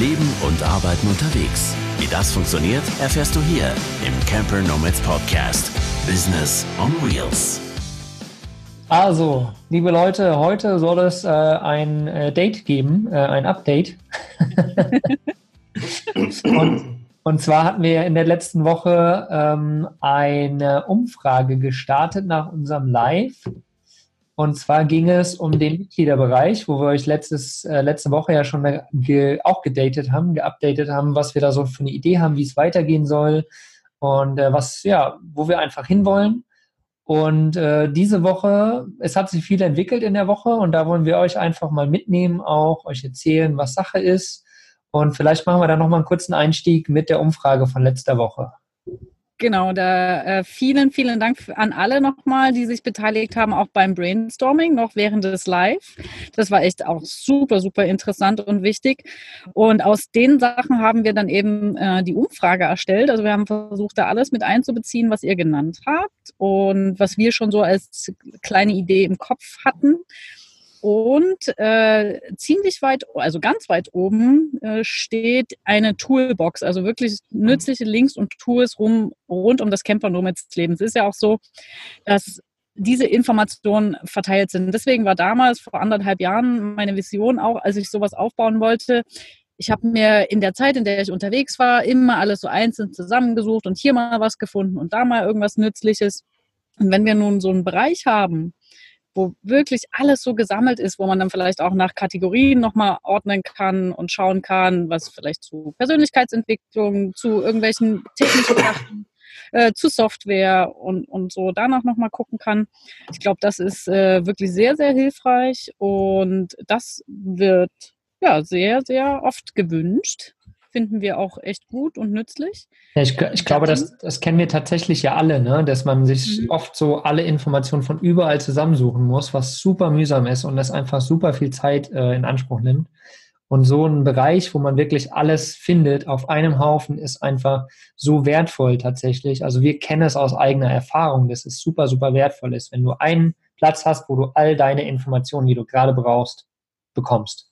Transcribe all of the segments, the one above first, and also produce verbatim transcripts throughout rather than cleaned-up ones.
Leben und Arbeiten unterwegs. Wie das funktioniert, erfährst du hier im Camper Nomads Podcast. Business on Wheels. Also, liebe Leute, heute soll es äh, ein äh, Date geben, äh, ein Update. und, und zwar hatten wir in der letzten Woche ähm, eine Umfrage gestartet nach unserem Live. Und zwar ging es um den Mitgliederbereich, wo wir euch letztes, äh, letzte Woche ja schon ge- auch gedatet haben, geupdatet haben, was wir da so für eine Idee haben, wie es weitergehen soll und äh, was, ja, wo wir einfach hinwollen. Und äh, diese Woche, es hat sich viel entwickelt in der Woche und da wollen wir euch einfach mal mitnehmen, auch euch erzählen, was Sache ist. Und vielleicht machen wir da nochmal einen kurzen Einstieg mit der Umfrage von letzter Woche. Genau, da äh, vielen, vielen Dank an alle nochmal, die sich beteiligt haben, auch beim Brainstorming, noch während des Live. Das war echt auch super, super interessant und wichtig. Und aus den Sachen haben wir dann eben äh, die Umfrage erstellt. Also wir haben versucht, da alles mit einzubeziehen, was ihr genannt habt und was wir schon so als kleine Idee im Kopf hatten. Und äh, ziemlich weit, also ganz weit oben äh, steht eine Toolbox, also wirklich nützliche Links und Tools rum, rund um das Camper Nomads Leben. Es ist ja auch so, dass diese Informationen verteilt sind. Deswegen war damals vor anderthalb Jahren meine Vision auch, als ich sowas aufbauen wollte. Ich habe mir in der Zeit, in der ich unterwegs war, immer alles so einzeln zusammengesucht und hier mal was gefunden und da mal irgendwas Nützliches. Und wenn wir nun so einen Bereich haben, wo wirklich alles so gesammelt ist, wo man dann vielleicht auch nach Kategorien nochmal ordnen kann und schauen kann, was vielleicht zu Persönlichkeitsentwicklung, zu irgendwelchen technischen Sachen, äh, zu Software und, und so danach nochmal gucken kann. Ich glaube, das ist äh, wirklich sehr, sehr hilfreich und das wird ja sehr, sehr oft gewünscht. Finden wir auch echt gut und nützlich. Ja, ich, ich glaube, das, das kennen wir tatsächlich ja alle, ne? Dass man sich mhm. oft so alle Informationen von überall zusammensuchen muss, was super mühsam ist und das einfach super viel Zeit äh, in Anspruch nimmt. Und so ein Bereich, wo man wirklich alles findet auf einem Haufen, ist einfach so wertvoll tatsächlich. Also wir kennen es aus eigener Erfahrung, dass es super, super wertvoll ist, wenn du einen Platz hast, wo du all deine Informationen, die du gerade brauchst, bekommst.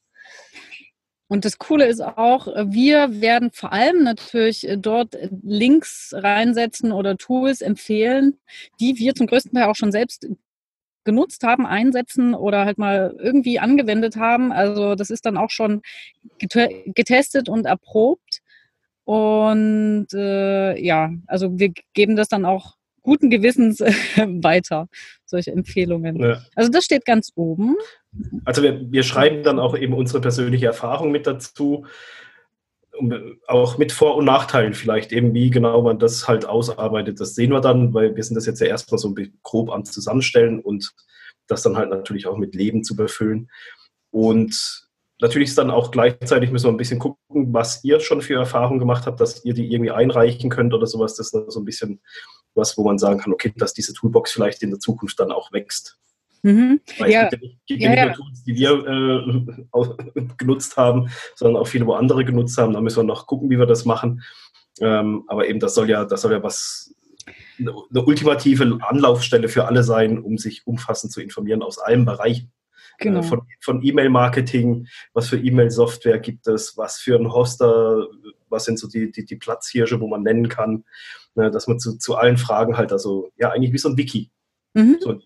Und das Coole ist auch, wir werden vor allem natürlich dort Links reinsetzen oder Tools empfehlen, die wir zum größten Teil auch schon selbst genutzt haben, einsetzen oder halt mal irgendwie angewendet haben. Also das ist dann auch schon getestet und erprobt. Und äh, ja, also wir geben das dann auch guten Gewissens weiter, solche Empfehlungen. Ja. Also das steht ganz oben. Also wir, wir schreiben dann auch eben unsere persönliche Erfahrung mit dazu, um, auch mit Vor- und Nachteilen vielleicht, eben wie genau man das halt ausarbeitet. Das sehen wir dann, weil wir sind das jetzt ja erstmal so grob am Zusammenstellen und das dann halt natürlich auch mit Leben zu befüllen. Und natürlich ist dann auch gleichzeitig, müssen wir ein bisschen gucken, was ihr schon für Erfahrungen gemacht habt, dass ihr die irgendwie einreichen könnt oder sowas. Das ist so ein bisschen was, wo man sagen kann, okay, dass diese Toolbox vielleicht in der Zukunft dann auch wächst. Mhm. Weil ja. es gibt ja nicht, gibt ja, nicht nur Tools, die wir äh, auch genutzt haben, sondern auch viele, wo andere genutzt haben. Da müssen wir noch gucken, wie wir das machen. Ähm, aber eben, das soll ja, das soll ja was, eine, eine ultimative Anlaufstelle für alle sein, um sich umfassend zu informieren aus allen Bereichen. Genau. Äh, von, von E-Mail-Marketing, was für E-Mail-Software gibt es, was für ein Hoster, was sind so die, die, die Platzhirsche, wo man nennen kann, ne, dass man zu, zu allen Fragen halt, also ja, eigentlich wie so ein Wiki. Mhm. So,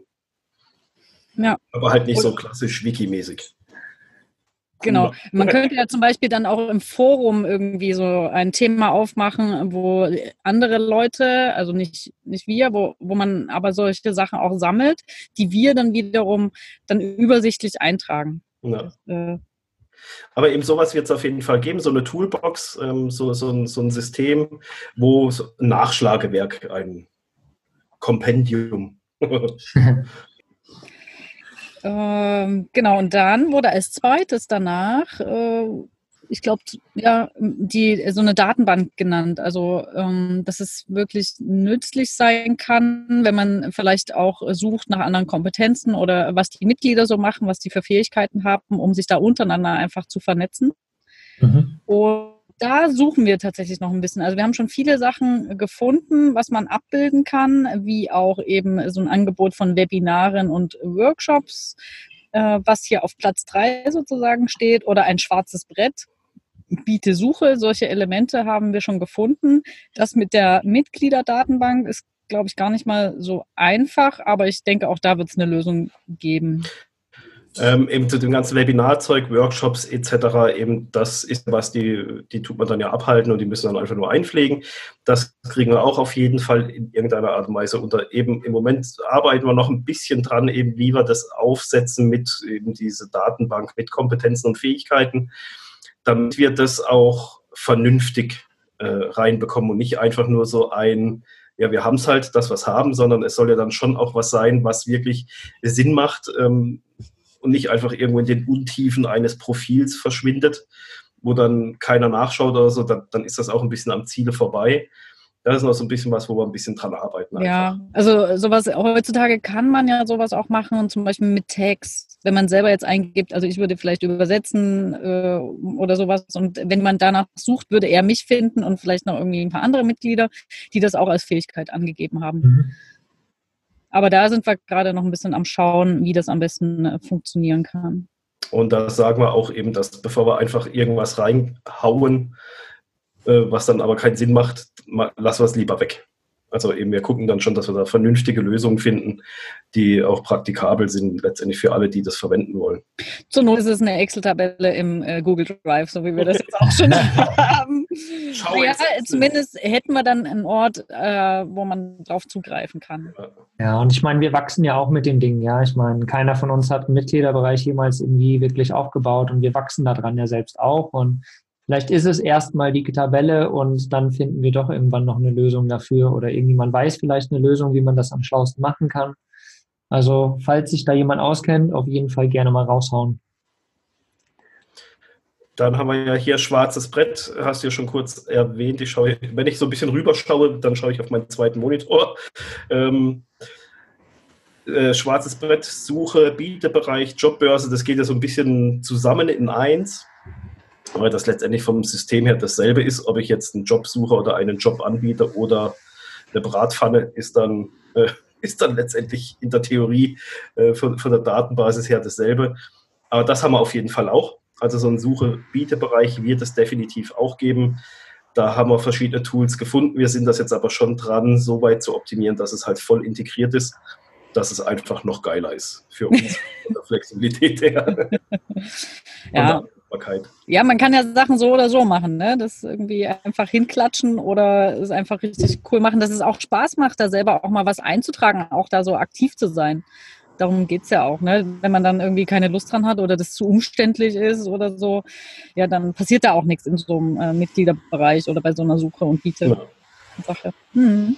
ja. Aber halt nicht so klassisch Wiki-mäßig. Genau. Man könnte ja zum Beispiel dann auch im Forum irgendwie so ein Thema aufmachen, wo andere Leute, also nicht, nicht wir, wo, wo man aber solche Sachen auch sammelt, die wir dann wiederum dann übersichtlich eintragen. Ja. Das, äh, aber eben sowas wird es auf jeden Fall geben, so eine Toolbox, ähm, so, so, ein, so ein System, wo so ein Nachschlagewerk, ein Kompendium. Ähm, genau, und dann wurde als zweites danach, äh, ich glaube, ja, die, so eine Datenbank genannt. Also, ähm, dass es wirklich nützlich sein kann, wenn man vielleicht auch sucht nach anderen Kompetenzen oder was die Mitglieder so machen, was die für Fähigkeiten haben, um sich da untereinander einfach zu vernetzen. Mhm. Und da suchen wir tatsächlich noch ein bisschen. Also wir haben schon viele Sachen gefunden, was man abbilden kann, wie auch eben so ein Angebot von Webinaren und Workshops, äh, was hier auf Platz drei sozusagen steht, oder ein schwarzes Brett, Biete-Suche, solche Elemente haben wir schon gefunden. Das mit der Mitgliederdatenbank ist, glaube ich, gar nicht mal so einfach, aber ich denke, auch da wird es eine Lösung geben. Ähm, eben zu dem ganzen Webinarzeug, Workshops et cetera, eben das ist was, die, die tut man dann ja abhalten und die müssen dann einfach nur einpflegen. Das kriegen wir auch auf jeden Fall in irgendeiner Art und Weise unter. Eben im Moment arbeiten wir noch ein bisschen dran, eben wie wir das aufsetzen mit eben diese Datenbank, mit Kompetenzen und Fähigkeiten, damit wir das auch vernünftig äh, reinbekommen und nicht einfach nur so ein, ja, wir haben es halt, das was haben, sondern es soll ja dann schon auch was sein, was wirklich Sinn macht, ähm, und nicht einfach irgendwo in den Untiefen eines Profils verschwindet, wo dann keiner nachschaut oder so, dann, dann ist das auch ein bisschen am Ziele vorbei. Das ist noch so ein bisschen was, wo wir ein bisschen dran arbeiten. Einfach. Ja, also sowas, heutzutage kann man ja sowas auch machen, und zum Beispiel mit Tags, wenn man selber jetzt eingibt, also ich würde vielleicht übersetzen äh, oder sowas, und wenn man danach sucht, würde er mich finden und vielleicht noch irgendwie ein paar andere Mitglieder, die das auch als Fähigkeit angegeben haben. Mhm. Aber da sind wir gerade noch ein bisschen am Schauen, wie das am besten äh, funktionieren kann. Und da sagen wir auch eben, dass bevor wir einfach irgendwas reinhauen, äh, was dann aber keinen Sinn macht, lassen wir es lieber weg. Also eben, wir gucken dann schon, dass wir da vernünftige Lösungen finden, die auch praktikabel sind, letztendlich für alle, die das verwenden wollen. Zur Not ist es eine Excel-Tabelle im äh, Google Drive, so wie wir das jetzt auch schon haben. Schau ja, zumindest hätten wir dann einen Ort, äh, wo man drauf zugreifen kann. Ja, und ich meine, wir wachsen ja auch mit den Dingen, ja. Ich meine, keiner von uns hat einen Mitgliederbereich jemals irgendwie wirklich aufgebaut, und wir wachsen daran ja selbst auch, und vielleicht ist es erstmal die Tabelle und dann finden wir doch irgendwann noch eine Lösung dafür, oder irgendjemand weiß vielleicht eine Lösung, wie man das am schlausten machen kann. Also falls sich da jemand auskennt, auf jeden Fall gerne mal raushauen. Dann haben wir ja hier schwarzes Brett, hast du ja schon kurz erwähnt. Ich schaue, wenn ich so ein bisschen rüberschaue, dann schaue ich auf meinen zweiten Monitor. Ähm, äh, schwarzes Brett, Suche, Bietebereich, Jobbörse, das geht ja so ein bisschen zusammen in eins. Weil das letztendlich vom System her dasselbe ist, ob ich jetzt einen Job suche oder einen Job anbiete oder eine Bratpfanne, ist dann, äh, ist dann letztendlich in der Theorie äh, von, von der Datenbasis her dasselbe. Aber das haben wir auf jeden Fall auch. Also so einen Suche-Biete-Bereich wird es definitiv auch geben. Da haben wir verschiedene Tools gefunden. Wir sind das jetzt aber schon dran, so weit zu optimieren, dass es halt voll integriert ist, dass es einfach noch geiler ist für uns von der Flexibilität her. Ja. Ja, man kann ja Sachen so oder so machen, ne? Das irgendwie einfach hinklatschen oder es einfach richtig cool machen, dass es auch Spaß macht, da selber auch mal was einzutragen, auch da so aktiv zu sein. Darum geht es ja auch, ne? Wenn man dann irgendwie keine Lust dran hat oder das zu umständlich ist oder so, ja, dann passiert da auch nichts in so einem äh, Mitgliederbereich oder bei so einer Suche und Biete-Sache. Ja. Mhm.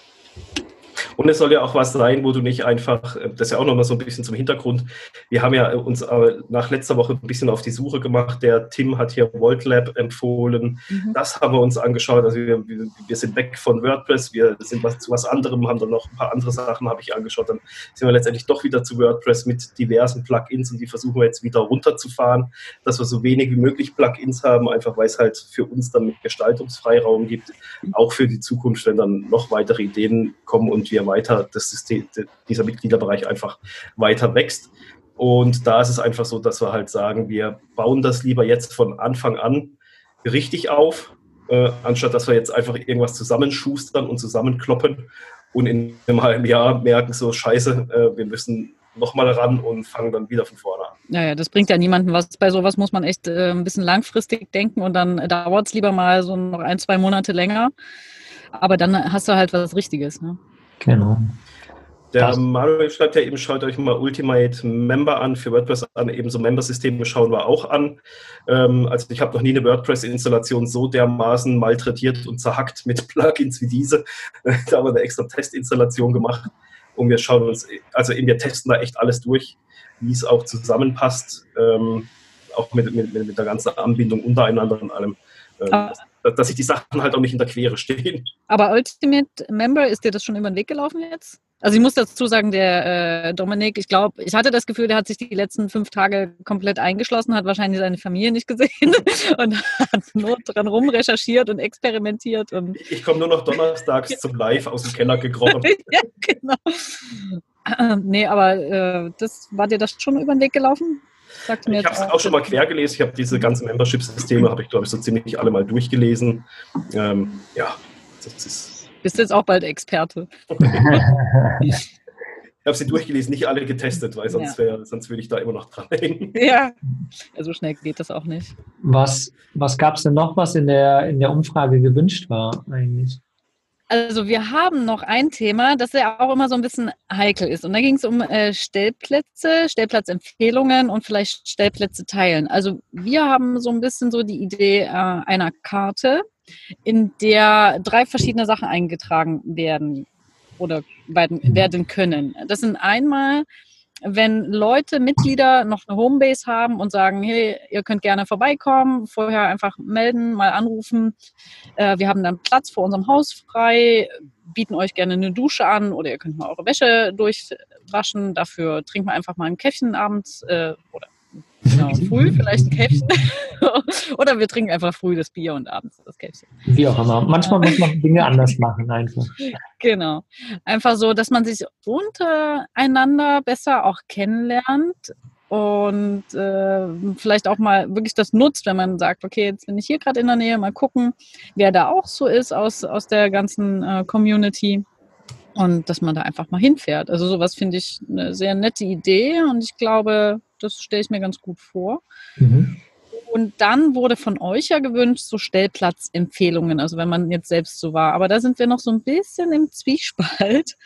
Und es soll ja auch was sein, wo du nicht einfach, das ist ja auch nochmal so ein bisschen zum Hintergrund, wir haben ja uns nach letzter Woche ein bisschen auf die Suche gemacht, der Tim hat hier VaultLab empfohlen, mhm. Das haben wir uns angeschaut, also wir, wir sind weg von WordPress, wir sind was, zu was anderem, haben dann noch ein paar andere Sachen, habe ich angeschaut, dann sind wir letztendlich doch wieder zu WordPress mit diversen Plugins, und die versuchen wir jetzt wieder runterzufahren, dass wir so wenig wie möglich Plugins haben, einfach weil es halt für uns dann mit Gestaltungsfreiraum gibt, auch für die Zukunft, wenn dann noch weitere Ideen kommen und wir weiter, das System, dieser Mitgliederbereich einfach weiter wächst. Und da ist es einfach so, dass wir halt sagen, wir bauen das lieber jetzt von Anfang an richtig auf, äh, anstatt dass wir jetzt einfach irgendwas zusammenschustern und zusammenkloppen und in einem halben Jahr merken so, scheiße, äh, wir müssen nochmal ran und fangen dann wieder von vorne an. Naja, das bringt ja niemandem was. Bei sowas muss man echt äh, ein bisschen langfristig denken, und dann äh, dauert es lieber mal so noch ein, zwei Monate länger. Aber dann hast du halt was Richtiges, ne? Genau. Der das. Manuel schreibt ja eben, schaut euch mal Ultimate Member an, für WordPress an, ebenso Member-Systeme schauen wir auch an. Ähm, also ich habe noch nie eine WordPress-Installation so dermaßen malträtiert und zerhackt mit Plugins wie diese. Da haben wir eine extra Testinstallation gemacht, und wir schauen uns, also eben wir testen da echt alles durch, wie es auch zusammenpasst, ähm, auch mit, mit, mit der ganzen Anbindung untereinander und allem. Ähm, ah. dass, dass sich die Sachen halt auch nicht in der Quere stehen. Aber Ultimate Member, ist dir das schon über den Weg gelaufen jetzt? Also ich muss dazu sagen, der äh, Dominik, ich glaube, ich hatte das Gefühl, der hat sich die letzten fünf Tage komplett eingeschlossen, hat wahrscheinlich seine Familie nicht gesehen und hat nur dran rumrecherchiert und experimentiert. Und ich komme nur noch donnerstags zum Live aus dem Keller gekrochen. Ja, genau. Äh, nee, aber äh, das, war dir das schon über den Weg gelaufen? Sagt mir Ich habe es auch schon mal quer gelesen. Ich habe diese ganzen Membership-Systeme, habe ich glaube ich so ziemlich alle mal durchgelesen. Ähm, ja, das ist... Bist jetzt auch bald Experte. Ich habe sie durchgelesen, nicht alle getestet, weil sonst, wär, sonst würde ich da immer noch dran hängen. Ja, so schnell geht das auch nicht. Was, was gab es denn noch, was in der, in der Umfrage gewünscht war eigentlich? Also wir haben noch ein Thema, das ja auch immer so ein bisschen heikel ist. Und da ging es um äh, Stellplätze, Stellplatzempfehlungen und vielleicht Stellplätze teilen. Also wir haben so ein bisschen so die Idee äh, einer Karte, in der drei verschiedene Sachen eingetragen werden oder werden, werden können. Das sind einmal, wenn Leute, Mitglieder noch eine Homebase haben und sagen, hey, ihr könnt gerne vorbeikommen, vorher einfach melden, mal anrufen. Äh, wir haben dann Platz vor unserem Haus frei, bieten euch gerne eine Dusche an oder ihr könnt mal eure Wäsche durchwaschen. Dafür trinken wir einfach mal ein Käffchen abends äh, oder genau, früh vielleicht ein Käffchen. Oder wir trinken einfach früh das Bier und abends das Käffchen. Wie auch immer. Manchmal muss man Dinge anders machen einfach. Genau. Einfach so, dass man sich untereinander besser auch kennenlernt und äh, vielleicht auch mal wirklich das nutzt, wenn man sagt, okay, jetzt bin ich hier gerade in der Nähe, mal gucken, wer da auch so ist aus, aus der ganzen äh, Community. Und dass man da einfach mal hinfährt. Also sowas finde ich eine sehr nette Idee und ich glaube, das stelle ich mir ganz gut vor. Mhm. Und dann wurde von euch ja gewünscht, so Stellplatzempfehlungen, also wenn man jetzt selbst so war. Aber da sind wir noch so ein bisschen im Zwiespalt.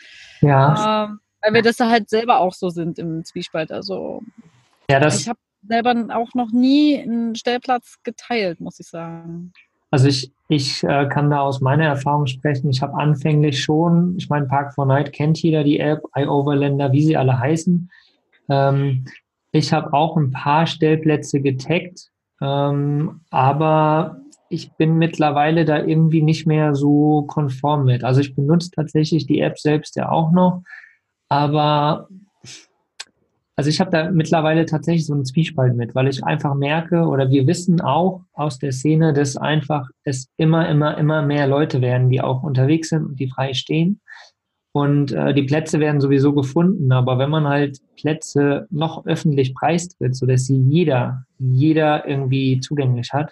Ja. Äh, weil wir das da halt selber auch so sind im Zwiespalt. Also ja, das, ich habe selber auch noch nie einen Stellplatz geteilt, muss ich sagen. Also ich, ich äh, kann da aus meiner Erfahrung sprechen. Ich habe anfänglich schon, ich meine, Park four Night kennt jeder die App, iOverlander, wie sie alle heißen. Ähm, ich habe auch ein paar Stellplätze getaggt, ähm, aber ich bin mittlerweile da irgendwie nicht mehr so konform mit. Also ich benutze tatsächlich die App selbst ja auch noch, aber also ich habe da mittlerweile tatsächlich so einen Zwiespalt mit, weil ich einfach merke oder wir wissen auch aus der Szene, dass einfach es immer, immer, immer mehr Leute werden, die auch unterwegs sind und die frei stehen. Und äh, die Plätze werden sowieso gefunden. Aber wenn man halt Plätze noch öffentlich preistritt, sodass sie jeder, jeder irgendwie zugänglich hat,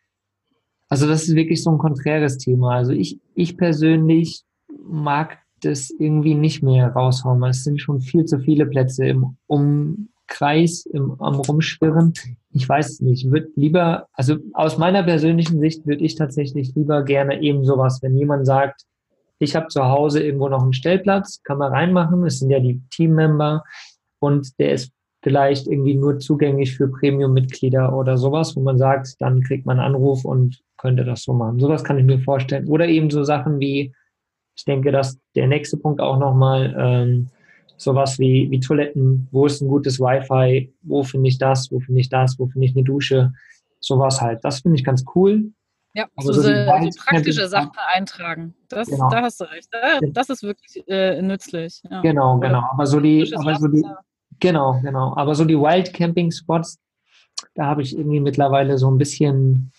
also das ist wirklich so ein konträres Thema. Also ich, ich persönlich mag das irgendwie nicht mehr raushauen. Es sind schon viel zu viele Plätze im Umkreis, im, am Rumschwirren. Ich weiß es nicht. Ich würde lieber, also aus meiner persönlichen Sicht würde ich tatsächlich lieber gerne eben sowas, wenn jemand sagt, ich habe zu Hause irgendwo noch einen Stellplatz, kann man reinmachen, es sind ja die Teammember und der ist vielleicht irgendwie nur zugänglich für Premium-Mitglieder oder sowas, wo man sagt, dann kriegt man einen Anruf und könnte das so machen. Sowas kann ich mir vorstellen. Oder eben so Sachen wie, ich denke, dass der nächste Punkt auch nochmal ähm, sowas wie, wie Toiletten, wo ist ein gutes Wi-Fi, wo finde ich das, wo finde ich das, wo finde ich eine Dusche, sowas halt. Das finde ich ganz cool. Ja, so, so, so praktische Sachen eintragen. Das, genau. Da hast du recht. Das ist wirklich äh, nützlich. Ja. Genau, genau. Aber so die, aber so die, genau, genau. Aber so die Wild Camping Spots, da habe ich irgendwie mittlerweile so ein bisschen,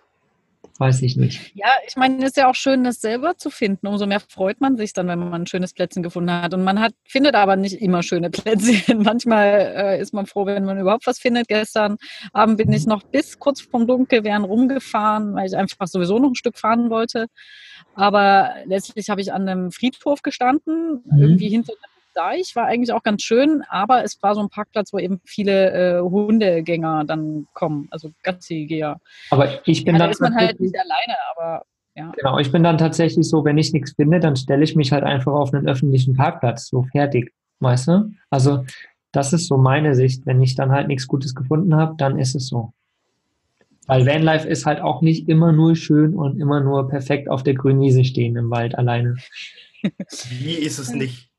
weiß ich nicht. Ja, ich meine, es ist ja auch schön, das selber zu finden. Umso mehr freut man sich dann, wenn man ein schönes Plätzchen gefunden hat. Und man hat, findet aber nicht immer schöne Plätzchen. Manchmal äh, ist man froh, wenn man überhaupt was findet. Gestern Abend bin ich noch bis kurz vorm Dunkelwerden rumgefahren, weil ich einfach sowieso noch ein Stück fahren wollte. Aber letztlich habe ich an einem Friedhof gestanden, mhm. irgendwie hinter einem Deich, war eigentlich auch ganz schön, aber es war so ein Parkplatz, wo eben viele äh, Hundegänger dann kommen, also Gassi-Geher. Aber ich bin ja, dann da ist man halt nicht alleine, aber ja. Genau, ich bin dann tatsächlich so, wenn ich nichts finde, dann stelle ich mich halt einfach auf einen öffentlichen Parkplatz, so fertig, weißt du? Also das ist so meine Sicht. Wenn ich dann halt nichts Gutes gefunden habe, dann ist es so. Weil Vanlife ist halt auch nicht immer nur schön und immer nur perfekt auf der grünen Wiese stehen im Wald alleine. Wie ist es nicht?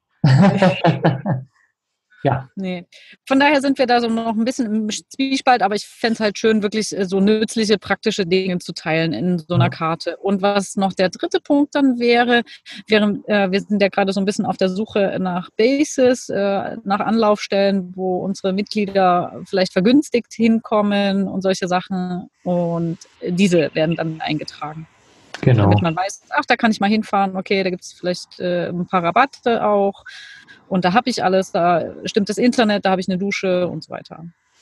Ja. Nee. Von daher sind wir da so noch ein bisschen im Zwiespalt, aber ich fände es halt schön, wirklich so nützliche, praktische Dinge zu teilen in so einer ja. Karte. Und was noch der dritte Punkt dann wäre, wäre äh, wir sind ja gerade so ein bisschen auf der Suche nach Bases, äh, nach Anlaufstellen, wo unsere Mitglieder vielleicht vergünstigt hinkommen und solche Sachen. Und diese werden dann eingetragen. Genau. Damit man weiß, ach, da kann ich mal hinfahren, okay, da gibt es vielleicht äh, ein paar Rabatte auch und da habe ich alles, da stimmt das Internet, da habe ich eine Dusche und so weiter.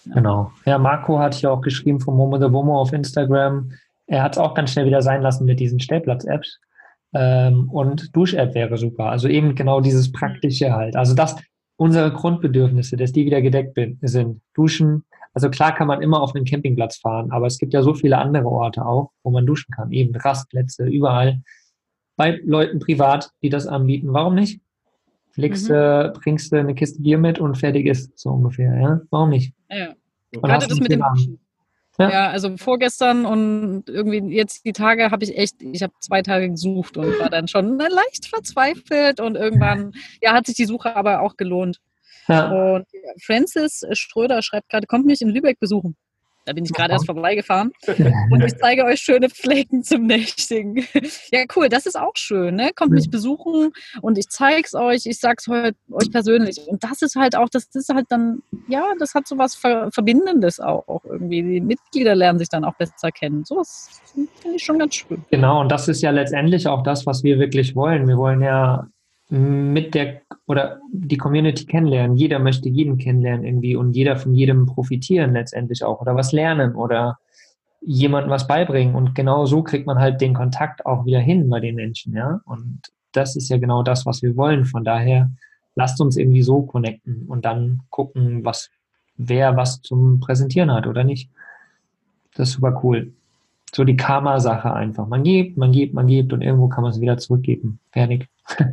Ja. Genau. Ja, Marco hat hier auch geschrieben vom Momo the Womo auf Instagram. Er hat es auch ganz schnell wieder sein lassen mit diesen Stellplatz-Apps. Ähm, und Dusch-App wäre super. Also eben genau dieses Praktische halt. Also das, unsere Grundbedürfnisse, dass die wieder gedeckt bin, sind. Duschen. Also klar kann man immer auf einen Campingplatz fahren, aber es gibt ja so viele andere Orte auch, wo man duschen kann. Eben Rastplätze, überall. Bei Leuten privat, die das anbieten. Warum nicht? Legst, mhm. äh, bringst du eine Kiste Bier mit und fertig ist, so ungefähr. Ja? Warum nicht? Ja. Gerade das mit dem Duschen. Ja. ja, also vorgestern und irgendwie jetzt die Tage habe ich echt, ich habe zwei Tage gesucht und war dann schon leicht verzweifelt und irgendwann, ja, hat sich die Suche aber auch gelohnt. Ja. Und Francis Ströder schreibt gerade, kommt mich in Lübeck besuchen. Da bin ich gerade erst vorbeigefahren und ich zeige euch schöne Flecken zum Nächtigen. Ja, cool, das ist auch schön, ne? Kommt mich besuchen und ich zeige es euch, ich sage es euch persönlich. Und das ist halt auch, das ist halt dann, ja, das hat so was Ver- Verbindendes auch irgendwie. Die Mitglieder lernen sich dann auch besser kennen. So was finde ich schon ganz schön. Genau, und das ist ja letztendlich auch das, was wir wirklich wollen. Wir wollen ja mit der oder die Community kennenlernen. Jeder möchte jeden kennenlernen irgendwie und jeder von jedem profitieren letztendlich auch oder was lernen oder jemandem was beibringen. Und genau so kriegt man halt den Kontakt auch wieder hin bei den Menschen, ja. Und das ist ja genau das, was wir wollen. Von daher lasst uns irgendwie so connecten und dann gucken, was wer was zum Präsentieren hat oder nicht. Das ist super cool. So die Karma-Sache einfach. Man gibt, man gibt, man gibt und irgendwo kann man es wieder zurückgeben. Fertig.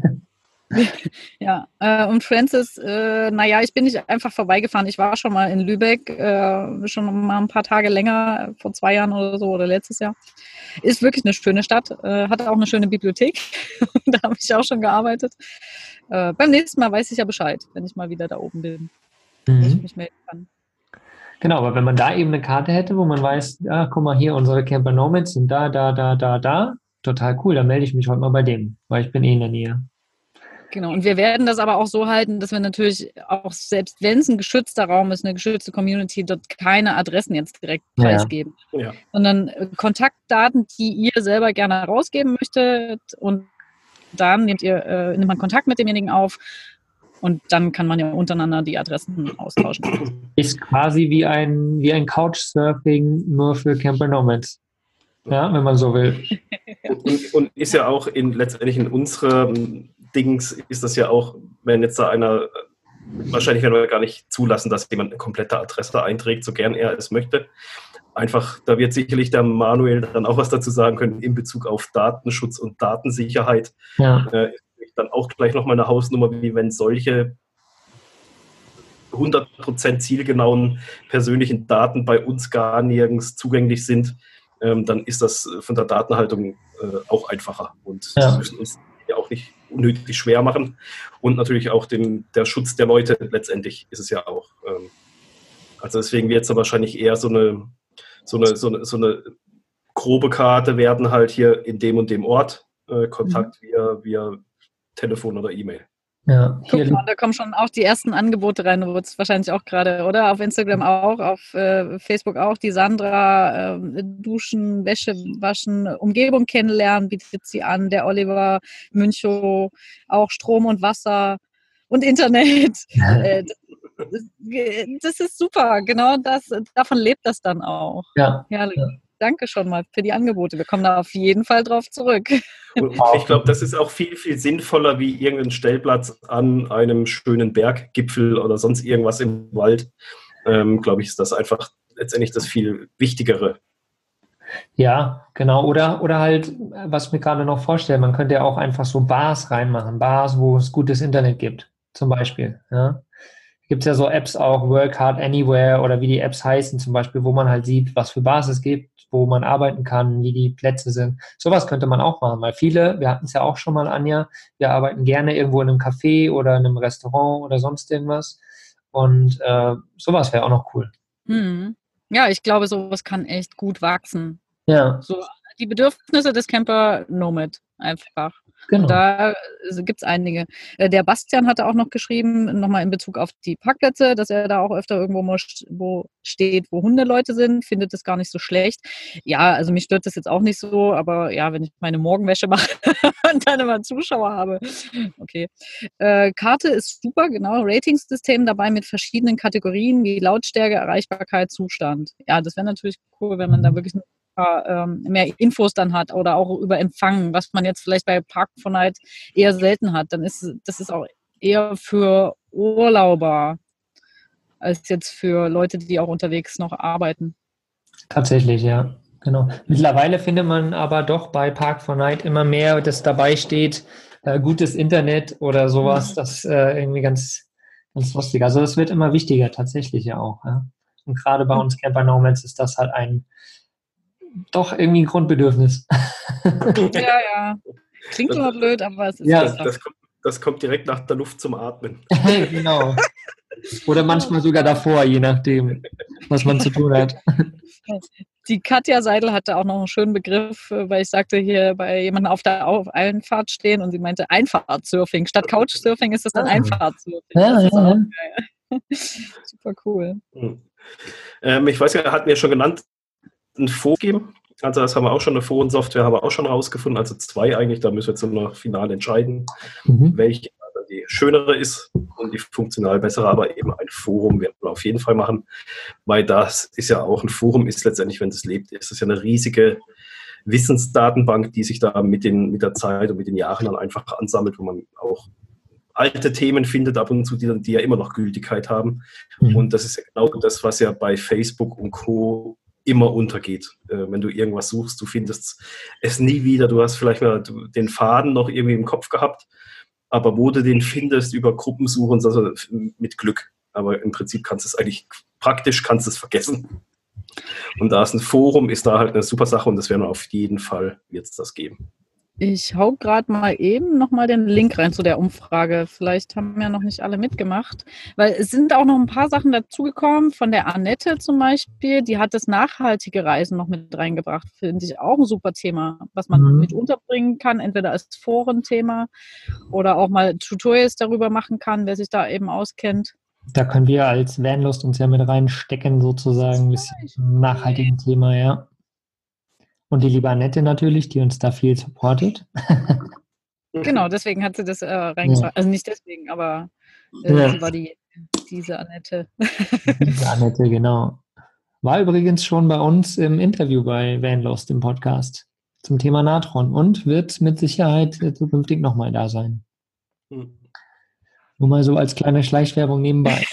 Ja, äh, und Francis, äh, naja, ich bin nicht einfach vorbeigefahren. Ich war schon mal in Lübeck, äh, schon mal ein paar Tage länger, vor zwei Jahren oder so oder letztes Jahr. Ist wirklich eine schöne Stadt, äh, hat auch eine schöne Bibliothek. Da habe ich auch schon gearbeitet. Äh, beim nächsten Mal weiß ich ja Bescheid, wenn ich mal wieder da oben bin, mhm. dass ich mich melden kann. Genau, aber wenn man da eben eine Karte hätte, wo man weiß, ja, guck mal hier, unsere Camper Nomads sind da, da, da, da, da, total cool, dann melde ich mich heute mal bei dem, weil ich bin eh in der Nähe. Genau, und wir werden das aber auch so halten, dass wir natürlich auch, selbst wenn es ein geschützter Raum ist, eine geschützte Community, dort keine Adressen jetzt direkt preisgeben, ja. Ja. sondern Kontaktdaten, die ihr selber gerne herausgeben möchtet und dann nehmt ihr, äh, nimmt man Kontakt mit demjenigen auf und dann kann man ja untereinander die Adressen austauschen. Ist quasi wie ein, wie ein Couchsurfing nur für Camper Nomads. Ja, wenn man so will. und, und ist ja auch in, letztendlich in unserem Dings ist das ja auch, wenn jetzt da einer, wahrscheinlich werden wir gar nicht zulassen, dass jemand eine komplette Adresse einträgt, so gern er es möchte. Einfach, da wird sicherlich der Manuel dann auch was dazu sagen können in Bezug auf Datenschutz und Datensicherheit. Ja. Äh, dann auch gleich nochmal eine Hausnummer, wie wenn solche hundert Prozent zielgenauen persönlichen Daten bei uns gar nirgends zugänglich sind, ähm, dann ist das von der Datenhaltung äh, auch einfacher. Und ja. wir müssen uns ja auch nicht unnötig schwer machen. Und natürlich auch dem, der Schutz der Leute letztendlich ist es ja auch. Ähm, also deswegen wird es dann wahrscheinlich eher so eine, so eine, so eine, so eine grobe Karte werden halt hier in dem und dem Ort. Äh, Kontakt mhm. via, via Telefon oder E-Mail. Ja. Guck mal, da kommen schon auch die ersten Angebote rein. Du wirst wahrscheinlich auch gerade, oder? Auf Instagram auch, auf äh, Facebook auch. Die Sandra, äh, Duschen, Wäsche waschen, Umgebung kennenlernen, bietet sie an. Der Oliver Münchow, auch Strom und Wasser und Internet. äh, das, das ist super. Genau das, davon lebt das dann auch. Ja. Herrlich. Ja. Danke schon mal für die Angebote. Wir kommen da auf jeden Fall drauf zurück. Und ich glaube, das ist auch viel, viel sinnvoller wie irgendein Stellplatz an einem schönen Berggipfel oder sonst irgendwas im Wald. Ähm, glaube ich, ist das einfach letztendlich das viel Wichtigere. Ja, genau. Oder, oder halt, was ich mir gerade noch vorstelle, man könnte ja auch einfach so Bars reinmachen. Bars, wo es gutes Internet gibt, zum Beispiel. Ja. Gibt es ja so Apps auch, Work Hard Anywhere oder wie die Apps heißen zum Beispiel, wo man halt sieht, was für Bars es gibt, wo man arbeiten kann, wie die Plätze sind. Sowas könnte man auch machen, weil viele, wir hatten es ja auch schon mal, Anja, wir arbeiten gerne irgendwo in einem Café oder in einem Restaurant oder sonst irgendwas und äh, sowas wäre auch noch cool. Hm. Ja, ich glaube, sowas kann echt gut wachsen. Ja. So die Bedürfnisse des Camper Nomad einfach. Genau. Und da gibt es einige. Äh, Der Bastian hatte auch noch geschrieben, nochmal in Bezug auf die Parkplätze, dass er da auch öfter irgendwo mal st- wo steht, wo Hundeleute sind, findet das gar nicht so schlecht. Ja, also mich stört das jetzt auch nicht so, aber ja, wenn ich meine Morgenwäsche mache und dann immer Zuschauer habe, okay. Äh, Karte ist super, genau. Ratingssystem dabei mit verschiedenen Kategorien wie Lautstärke, Erreichbarkeit, Zustand. Ja, das wäre natürlich cool, wenn man da wirklich ähm, mehr Infos dann hat oder auch über Empfang, was man jetzt vielleicht bei Park for Night eher selten hat. Dann ist das ist auch eher für Urlauber als jetzt für Leute, die auch unterwegs noch arbeiten. Tatsächlich, ja. Genau. Mittlerweile findet man aber doch bei Park for Night immer mehr, dass dabei steht, äh, gutes Internet oder sowas. Das äh, irgendwie ganz, ganz lustig. Also das wird immer wichtiger, tatsächlich ja auch. Ja. Und gerade bei uns Camper Nomads ist das halt ein doch irgendwie ein Grundbedürfnis. Ja, ja. Klingt Das- immer blöd, aber es ist Ja. Das, das, kommt, das kommt direkt nach der Luft zum Atmen. Genau. Oder manchmal sogar davor, je nachdem, was man zu tun hat. Die Katja Seidel hatte auch noch einen schönen Begriff, äh, weil ich sagte hier bei jemandem auf der Auf- Einfahrt stehen und sie meinte Einfahrtsurfing. Statt Couchsurfing ist das dann Ah. Einfahrtsurfing. Ja, das ist ja, auch ja. geil. Super cool. Hm. Ähm, ich weiß ja, er hat mir schon genannt, ein Forum geben. Also das haben wir auch schon, eine Forensoftware haben wir auch schon rausgefunden, also zwei eigentlich, da müssen wir jetzt nur noch final entscheiden, Mhm. welche also die schönere ist und die funktional bessere, aber eben ein Forum werden wir auf jeden Fall machen, weil das ist ja auch ein Forum, ist letztendlich, wenn es lebt, ist es ja eine riesige Wissensdatenbank, die sich da mit, den, mit der Zeit und mit den Jahren dann einfach ansammelt, wo man auch alte Themen findet ab und zu, die, die ja immer noch Gültigkeit haben. Mhm. Und das ist ja genau das, was ja bei Facebook und Co. immer untergeht. Äh, wenn du irgendwas suchst, du findest es nie wieder. Du hast vielleicht mal den Faden noch irgendwie im Kopf gehabt, aber wo du den findest über Gruppensuchen, also mit Glück. Aber im Prinzip kannst du es eigentlich, praktisch kannst du es vergessen. Und da ist ein Forum, ist da halt eine super Sache und das werden wir auf jeden Fall jetzt das geben. Ich hau gerade mal eben nochmal den Link rein zu der Umfrage. Vielleicht haben ja noch nicht alle mitgemacht, weil es sind auch noch ein paar Sachen dazugekommen. Von der Annette zum Beispiel, die hat das nachhaltige Reisen noch mit reingebracht. Finde ich auch ein super Thema, was man Mhm. mit unterbringen kann, entweder als Forenthema oder auch mal Tutorials darüber machen kann, wer sich da eben auskennt. Da können wir als Vanlust uns ja mit reinstecken, sozusagen, ein bisschen zum nachhaltigen Thema, ja. Und die liebe Annette natürlich, die uns da viel supportet. Genau, deswegen hat sie das äh, reingeschrieben. Also nicht deswegen, aber äh, Ja. sie war die, diese Annette. Die Annette, genau. War übrigens schon bei uns im Interview bei Vanlost im Podcast zum Thema Natron und wird mit Sicherheit äh, zukünftig nochmal da sein. Hm. Nur mal so als kleine Schleichwerbung nebenbei.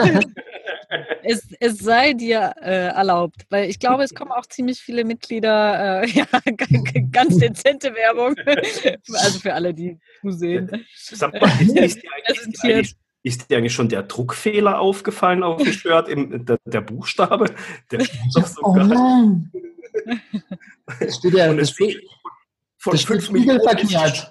Es, es sei dir äh, erlaubt, weil ich glaube, es kommen auch ziemlich viele Mitglieder, äh, ja, ganz dezente Werbung, also für alle, die zusehen. Sag mal, ist, ist, dir eigentlich, Präsentiert. ist dir eigentlich schon der Druckfehler aufgefallen auf dem Shirt, im, der, der Buchstabe? Der ist doch so Oh geil. nein! Das steht ja, Und das es steht steht, von das steht fünf Millionen. spiegelverkehrt.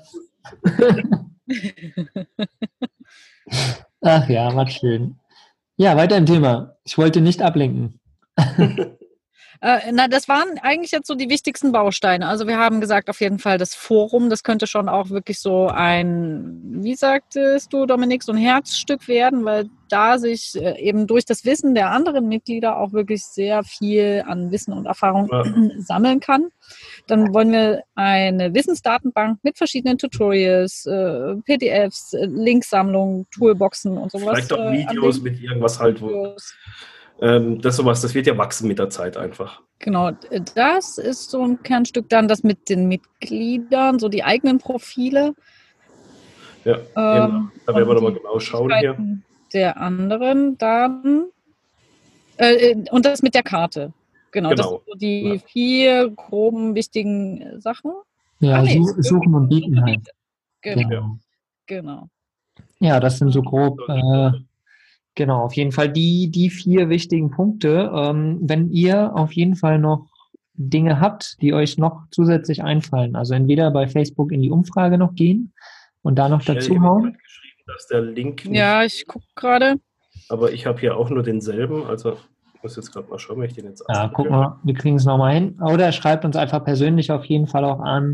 Ach ja, was schön. Ja, weiter im Thema. Ich wollte nicht ablenken. Äh, na, das waren eigentlich jetzt so die wichtigsten Bausteine. Also wir haben gesagt, auf jeden Fall das Forum, das könnte schon auch wirklich so ein, wie sagtest du, Dominik, so ein Herzstück werden, weil da sich äh, eben durch das Wissen der anderen Mitglieder auch wirklich sehr viel an Wissen und Erfahrung Ja. sammeln kann. Dann wollen wir eine Wissensdatenbank mit verschiedenen Tutorials, äh, P D Fs, äh, Linksammlungen, Toolboxen und sowas. Vielleicht auch äh, Videos anlegen. mit irgendwas halt, wo, Videos. ähm, das sowas, das wird ja wachsen mit der Zeit einfach. Genau, das ist so ein Kernstück. Dann das mit den Mitgliedern, so die eigenen Profile. Ja, Ähm, da werden wir und nochmal die genau schauen hier. Fähigkeiten der anderen dann. Äh, und das mit der Karte. Genau, das Genau. sind so die Ja. vier groben, wichtigen Sachen. Ja, Ah, nee, su- suchen und bieten halt. Genau, Genau. genau. Ja, das sind so grob, äh, genau, auf jeden Fall die, die vier wichtigen Punkte. Ähm, wenn ihr auf jeden Fall noch Dinge habt, die euch noch zusätzlich einfallen, also entweder bei Facebook in die Umfrage noch gehen und da noch Schnell dazu jemand hauen. hat geschrieben, dass der Link nicht, Ja, ich gucke gerade. aber ich habe hier auch nur denselben, also ich muss jetzt gerade mal schauen, wenn ich den jetzt Ja, ausdrucke. guck mal, wir kriegen es nochmal hin. Oder schreibt uns einfach persönlich auf jeden Fall auch an.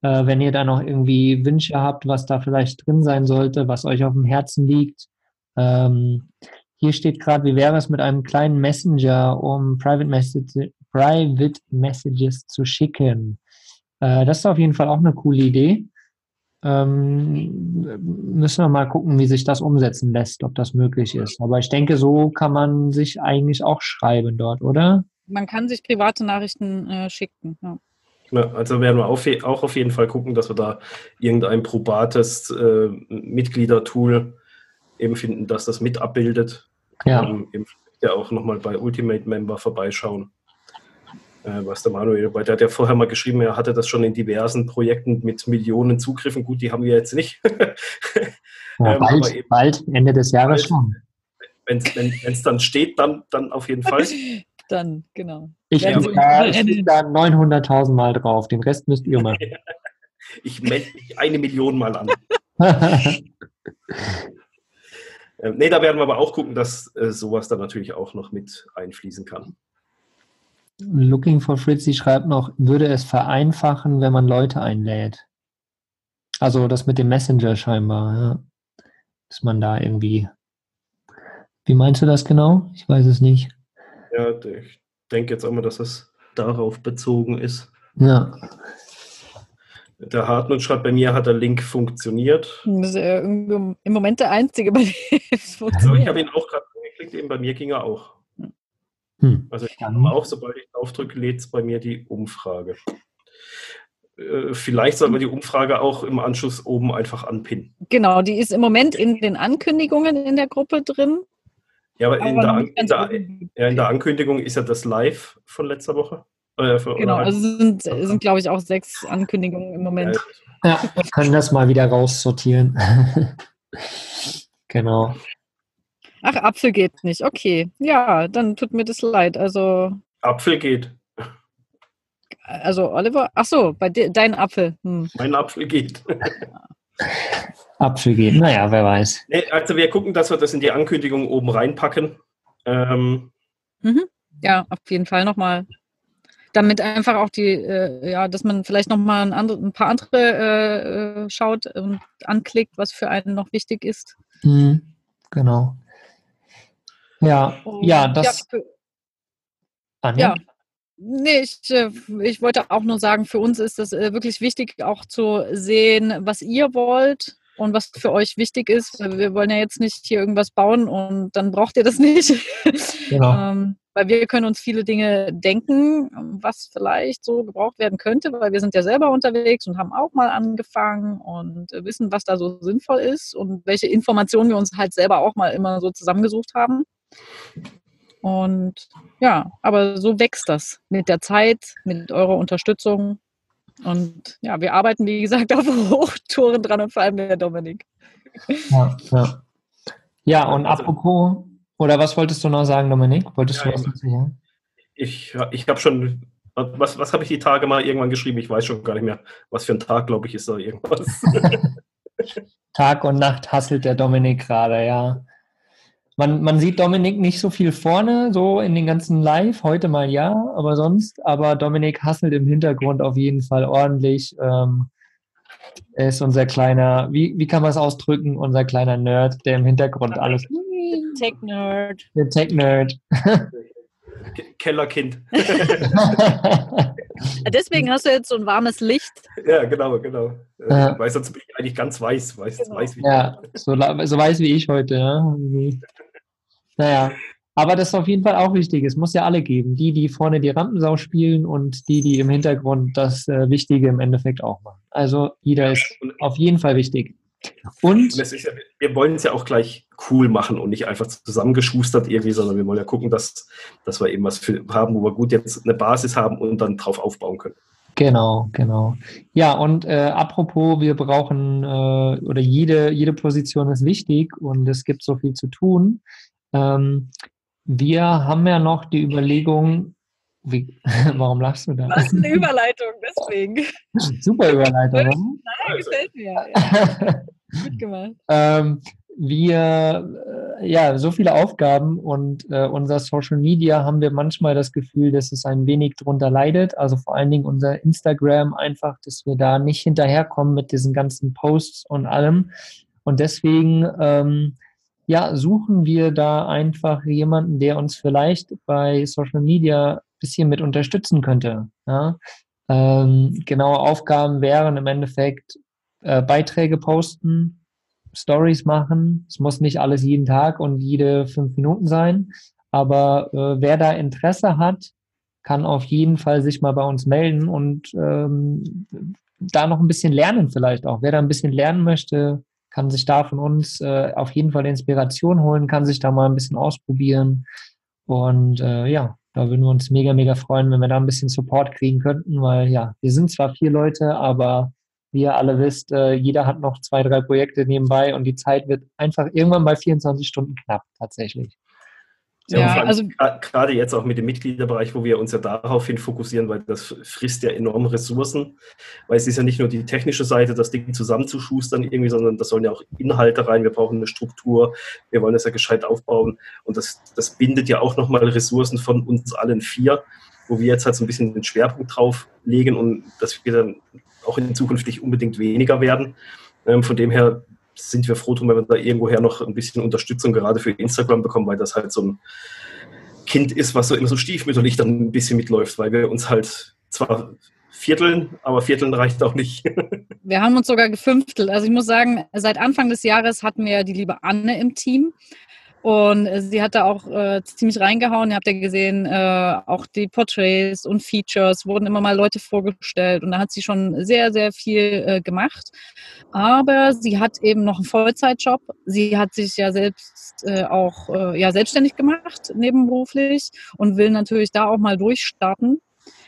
Äh, wenn ihr da noch irgendwie Wünsche habt, was da vielleicht drin sein sollte, was euch auf dem Herzen liegt. Ähm, hier steht gerade, wie wäre es mit einem kleinen Messenger, um Private, Message, Private Messages zu schicken? Äh, das ist auf jeden Fall auch eine coole Idee. Ähm, müssen wir mal gucken, wie sich das umsetzen lässt, ob das möglich ist. Aber ich denke, so kann man sich eigentlich auch schreiben dort, oder? Man kann sich private Nachrichten äh, schicken. Ja. Ja, also werden wir auf, auch auf jeden Fall gucken, dass wir da irgendein probates äh, Mitgliedertool eben finden, dass das mit abbildet. Ja. Ähm, eben ja auch nochmal bei Ultimate Member vorbeischauen. Äh, was der Manuel, weil der hat ja vorher mal geschrieben, er hatte das schon in diversen Projekten mit Millionen Zugriffen. Gut, die haben wir jetzt nicht. Ja, ähm, bald, aber eben, bald, Ende des Jahres bald, schon. Wenn's, wenn es dann steht, dann, dann auf jeden Fall. Dann, genau. Ich Werden klicke Sie da, uns ich klick da neunhunderttausend Mal drauf, den Rest müsst ihr machen. Ich melde mich eine Million Mal an. ähm, nee, da werden wir aber auch gucken, dass äh, sowas dann natürlich auch noch mit einfließen kann. Looking for Fritzy schreibt noch, würde es vereinfachen, wenn man Leute einlädt? Also das mit dem Messenger scheinbar, ja. Dass man da irgendwie... Wie meinst du das genau? Ich weiß es nicht. Ja, ich denke jetzt auch mal, dass es darauf bezogen ist. Ja. Der Hartmut schreibt, bei mir hat der Link funktioniert. Das ist ja im Moment der einzige, bei dem es So, funktioniert. ich habe ihn auch gerade angeklickt, eben bei mir ging er auch. Hm. Also ich Dann- auch, sobald ich draufdrücke, lädt es bei mir die Umfrage. Äh, vielleicht sollten wir die Umfrage auch im Anschluss oben einfach anpinnen. Genau, die ist im Moment in den Ankündigungen in der Gruppe drin. Ja, aber in aber der, noch An nicht in, ganz der, oben. ja, in der Ankündigung ist ja das Live von letzter Woche. Äh, für, Genau, oder- also es sind, es sind glaube ich, auch sechs Ankündigungen im Moment. Ja, Ja, wir können das mal wieder raussortieren. Genau. Ach, Apfel geht nicht. Okay, ja, dann tut mir das leid. Also, Apfel geht. also Oliver, ach so, bei dir, dein Apfel. Hm. Mein Apfel geht. Apfel geht. Naja, wer weiß. Nee, also wir gucken, dass wir das in die Ankündigung oben reinpacken. Ähm, Mhm. Ja, auf jeden Fall nochmal. Damit einfach auch die, äh, ja, dass man vielleicht nochmal ein, andere, ein paar andere äh, schaut und anklickt, was für einen noch wichtig ist. Hm, genau. Ja, Und ja, das. Ja, für, Anja? ja. Nee, ich, äh, ich wollte auch nur sagen, für uns ist es äh, wirklich wichtig, auch zu sehen, was ihr wollt und was für euch wichtig ist. Weil wir wollen ja jetzt nicht hier irgendwas bauen und dann braucht ihr das nicht. Genau. ähm, weil wir können uns viele Dinge denken, was vielleicht so gebraucht werden könnte, weil wir sind ja selber unterwegs und haben auch mal angefangen und äh, wissen, was da so sinnvoll ist und welche Informationen wir uns halt selber auch mal immer so zusammengesucht haben. Und ja, aber so wächst das mit der Zeit, mit eurer Unterstützung. Und ja, wir arbeiten, wie gesagt, auf Hochtouren dran und vor allem der Dominik. Ja, ja. Ja, und apropos, oder was wolltest du noch sagen, Dominik? Wolltest Ja, du was eben. dazu sagen? ich ich habe schon, was, was habe ich die Tage mal irgendwann geschrieben? Ich weiß schon gar nicht mehr, was für ein Tag, glaube ich, ist da irgendwas. Tag und Nacht hasselt der Dominik gerade, ja. Man, man sieht Dominik nicht so viel vorne, so in den ganzen Live, heute mal ja, aber sonst, aber Dominik hasselt im Hintergrund auf jeden Fall ordentlich. Ähm, er ist unser kleiner, wie, wie kann man es ausdrücken, unser kleiner Nerd, der im Hintergrund alles, Tech-Nerd. der Tech-Nerd. Kellerkind. Deswegen hast du jetzt so ein warmes Licht. Ja, genau, genau. Ja. Weil sonst bin ich eigentlich ganz weiß, weiß, Genau. weiß wie Ja, so, la- so weiß wie ich heute. Ja. Naja, aber das ist auf jeden Fall auch wichtig. Es muss ja alle geben. Die, die vorne die Rampensau spielen und die, die im Hintergrund das äh, Wichtige im Endeffekt auch machen. Also jeder ist auf jeden Fall wichtig. Und Und es ist ja, wir wollen es ja auch gleich cool machen und nicht einfach zusammengeschustert irgendwie, sondern wir wollen ja gucken, dass, dass wir eben was für, haben, wo wir gut jetzt eine Basis haben und dann drauf aufbauen können. Genau, genau. Ja, und äh, apropos, wir brauchen, äh, oder jede, jede Position ist wichtig und es gibt so viel zu tun. Ähm, wir haben ja noch die Überlegung, wie, warum lachst du da? Das ist eine Überleitung, deswegen. Super Überleitung. Ja, gefällt mir. Ja, gut gemacht. ähm, wir ja, so viele Aufgaben und äh, unser Social Media haben wir manchmal das Gefühl, dass es ein wenig drunter leidet. Also vor allen Dingen unser Instagram einfach, dass wir da nicht hinterherkommen mit diesen ganzen Posts und allem. Und deswegen, ähm, ja, suchen wir da einfach jemanden, der uns vielleicht bei Social Media ein bisschen mit unterstützen könnte. Ja? Ähm, genaue Aufgaben wären im Endeffekt äh, Beiträge posten, Stories machen. Es muss nicht alles jeden Tag und jede fünf Minuten sein. Aber äh, wer da Interesse hat, kann auf jeden Fall sich mal bei uns melden und ähm, da noch ein bisschen lernen vielleicht auch. Wer da ein bisschen lernen möchte, kann sich da von uns äh, auf jeden Fall Inspiration holen, kann sich da mal ein bisschen ausprobieren. Und äh, ja, da würden wir uns mega, mega freuen, wenn wir da ein bisschen Support kriegen könnten, weil ja, wir sind zwar vier Leute, aber wie ihr alle wisst, äh, jeder hat noch zwei, drei Projekte nebenbei und die Zeit wird einfach irgendwann bei vierundzwanzig Stunden knapp, tatsächlich. Ja, Ja, und vor allem also gra- gerade jetzt auch mit dem Mitgliederbereich, wo wir uns ja daraufhin fokussieren, weil das frisst ja enorm Ressourcen, weil es ist ja nicht nur die technische Seite, das Ding zusammenzuschustern irgendwie, sondern da sollen ja auch Inhalte rein, wir brauchen eine Struktur, wir wollen das ja gescheit aufbauen und das, das bindet ja auch nochmal Ressourcen von uns allen vier, wo wir jetzt halt so ein bisschen den Schwerpunkt drauf legen und dass wir dann auch in Zukunft nicht unbedingt weniger werden. Ähm, von dem her sind wir froh drum, wenn wir da irgendwoher noch ein bisschen Unterstützung gerade für Instagram bekommen, weil das halt so ein Kind ist, was so immer so stiefmütterlich dann ein bisschen mitläuft, weil wir uns halt zwar vierteln, aber vierteln reicht auch nicht. wir haben uns sogar gefünftelt. Also ich muss sagen, seit Anfang des Jahres hatten wir die liebe Anne im Team. Und sie hat da auch äh, ziemlich reingehauen. Ihr habt ja gesehen, äh, auch die Portraits und Features wurden immer mal Leute vorgestellt. Und da hat sie schon sehr, sehr viel äh, gemacht. Aber sie hat eben noch einen Vollzeitjob. Sie hat sich ja selbst äh, auch äh, ja, selbstständig gemacht, nebenberuflich. Und will natürlich da auch mal durchstarten.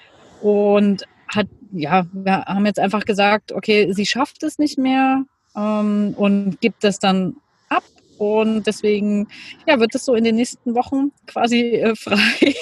Und hat, ja, wir haben jetzt einfach gesagt, okay, sie schafft es nicht mehr ähm, und gibt das dann ab. Und deswegen ja, wird es so in den nächsten Wochen quasi äh, frei.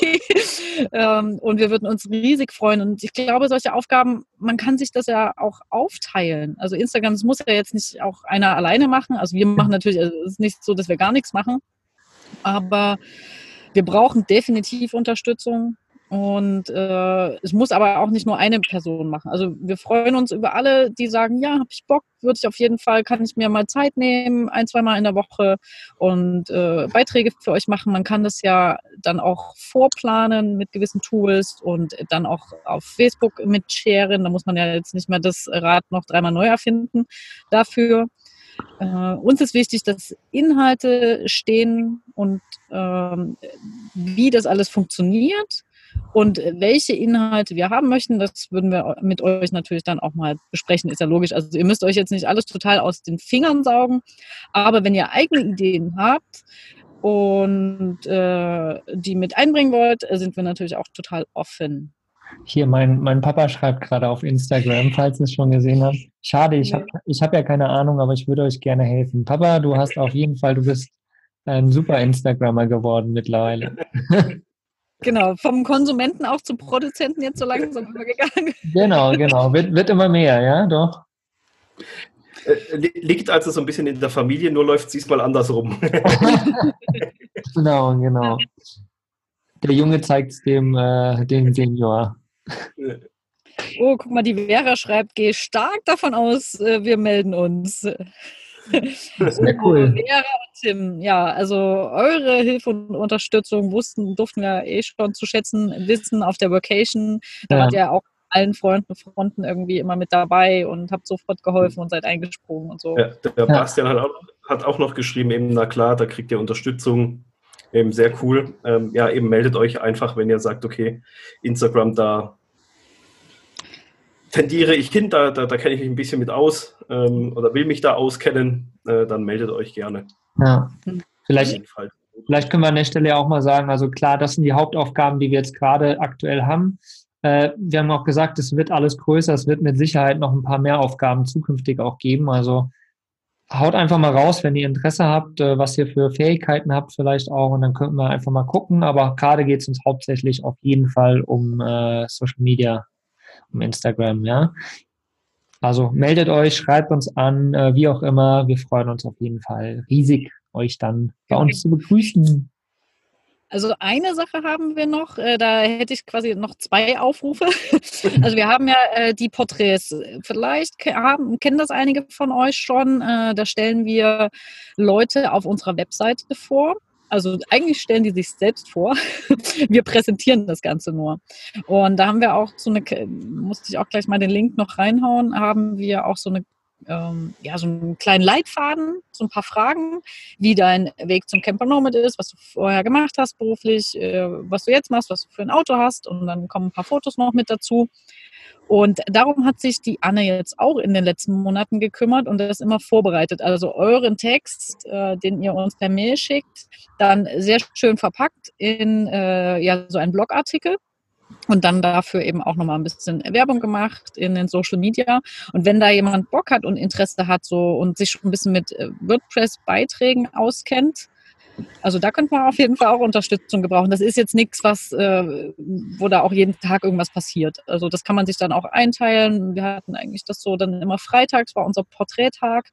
ähm, und wir würden uns riesig freuen. Und ich glaube, solche Aufgaben, man kann sich das ja auch aufteilen. Also Instagram, das muss ja jetzt nicht auch einer alleine machen. Also wir machen natürlich, also es ist nicht so, dass wir gar nichts machen. Aber wir brauchen definitiv Unterstützung. Und äh, es muss aber auch nicht nur eine Person machen. Also wir freuen uns über alle, die sagen, ja, habe ich Bock, würde ich auf jeden Fall, kann ich mir mal Zeit nehmen, ein, zweimal in der Woche und äh, Beiträge für euch machen. Man kann das ja dann auch vorplanen mit gewissen Tools und dann auch auf Facebook mitsharen. Da muss man ja jetzt nicht mehr das Rad noch dreimal neu erfinden dafür. Äh, uns ist wichtig, dass Inhalte stehen und ähm, wie das alles funktioniert. Und welche Inhalte wir haben möchten, das würden wir mit euch natürlich dann auch mal besprechen, ist ja logisch. Also ihr müsst euch jetzt nicht alles total aus den Fingern saugen, aber wenn ihr eigene Ideen habt und äh, die mit einbringen wollt, sind wir natürlich auch total offen. Hier, mein, mein Papa schreibt gerade auf Instagram, falls ihr es schon gesehen habt. Schade, ich habe ich hab ja keine Ahnung, aber ich würde euch gerne helfen. Papa, du hast auf jeden Fall, du bist ein super Instagrammer geworden mittlerweile. Genau, vom Konsumenten auch zum Produzenten jetzt so langsam übergegangen. Genau, genau. Wird, wird immer mehr, ja, doch. Äh, liegt also so ein bisschen in der Familie, nur läuft es diesmal andersrum. Genau, genau. Der Junge zeigt es dem, äh, dem Senior. Oh, guck mal, die Vera schreibt, gehe stark davon aus, äh, wir melden uns. Sehr cool. Vera und Tim, ja, also eure Hilfe und Unterstützung wussten, durften wir eh schon zu schätzen wissen auf der Vacation. Da Ja. wart ihr auch allen Freunden, Fronten irgendwie immer mit dabei und habt sofort geholfen und seid eingesprungen und so. Ja, der Bastian hat auch, hat auch noch geschrieben, eben, na klar, da kriegt ihr Unterstützung. Eben sehr cool. Ähm, ja, eben meldet euch einfach, wenn ihr sagt, okay, Instagram, da tendiere ich hin, da, da, da kenne ich mich ein bisschen mit aus ähm, oder will mich da auskennen, äh, dann meldet euch gerne. Ja. Auf Vielleicht, jeden Fall. vielleicht können wir an der Stelle ja auch mal sagen, also klar, das sind die Hauptaufgaben, die wir jetzt gerade aktuell haben. Äh, wir haben auch gesagt, es wird alles größer, es wird mit Sicherheit noch ein paar mehr Aufgaben zukünftig auch geben. Also haut einfach mal raus, wenn ihr Interesse habt, äh, was ihr für Fähigkeiten habt vielleicht auch und dann könnten wir einfach mal gucken. Aber gerade geht es uns hauptsächlich auf jeden Fall um äh, Social Media, um Instagram, ja. Also meldet euch, schreibt uns an, äh, wie auch immer. Wir freuen uns auf jeden Fall riesig, euch dann bei uns zu begrüßen. Also eine Sache haben wir noch, äh, da hätte ich quasi noch zwei Aufrufe. Also wir haben ja äh, die Porträts. Vielleicht ke- haben, kennen das einige von euch schon. Äh, da stellen wir Leute auf unserer Webseite vor. Also eigentlich stellen die sich selbst vor. Wir präsentieren das Ganze nur. Und da haben wir auch so eine, musste ich auch gleich mal den Link noch reinhauen, haben wir auch so eine ähm, ja, so einen kleinen Leitfaden, so ein paar Fragen, wie dein Weg zum Camper Nomad ist, was du vorher gemacht hast beruflich, äh, was du jetzt machst, was du für ein Auto hast, und dann kommen ein paar Fotos noch mit dazu. Und darum hat sich die Anne jetzt auch in den letzten Monaten gekümmert und das immer vorbereitet. Also euren Text, äh, den ihr uns per Mail schickt, dann sehr schön verpackt in äh, ja, so einen Blogartikel. Und dann dafür eben auch nochmal ein bisschen Werbung gemacht in den Social Media. Und wenn da jemand Bock hat und Interesse hat so und sich schon ein bisschen mit WordPress-Beiträgen auskennt, also da könnte man auf jeden Fall auch Unterstützung gebrauchen. Das ist jetzt nichts, was, äh, wo da auch jeden Tag irgendwas passiert. Also das kann man sich dann auch einteilen. Wir hatten eigentlich das so dann immer freitags, war unser Porträttag.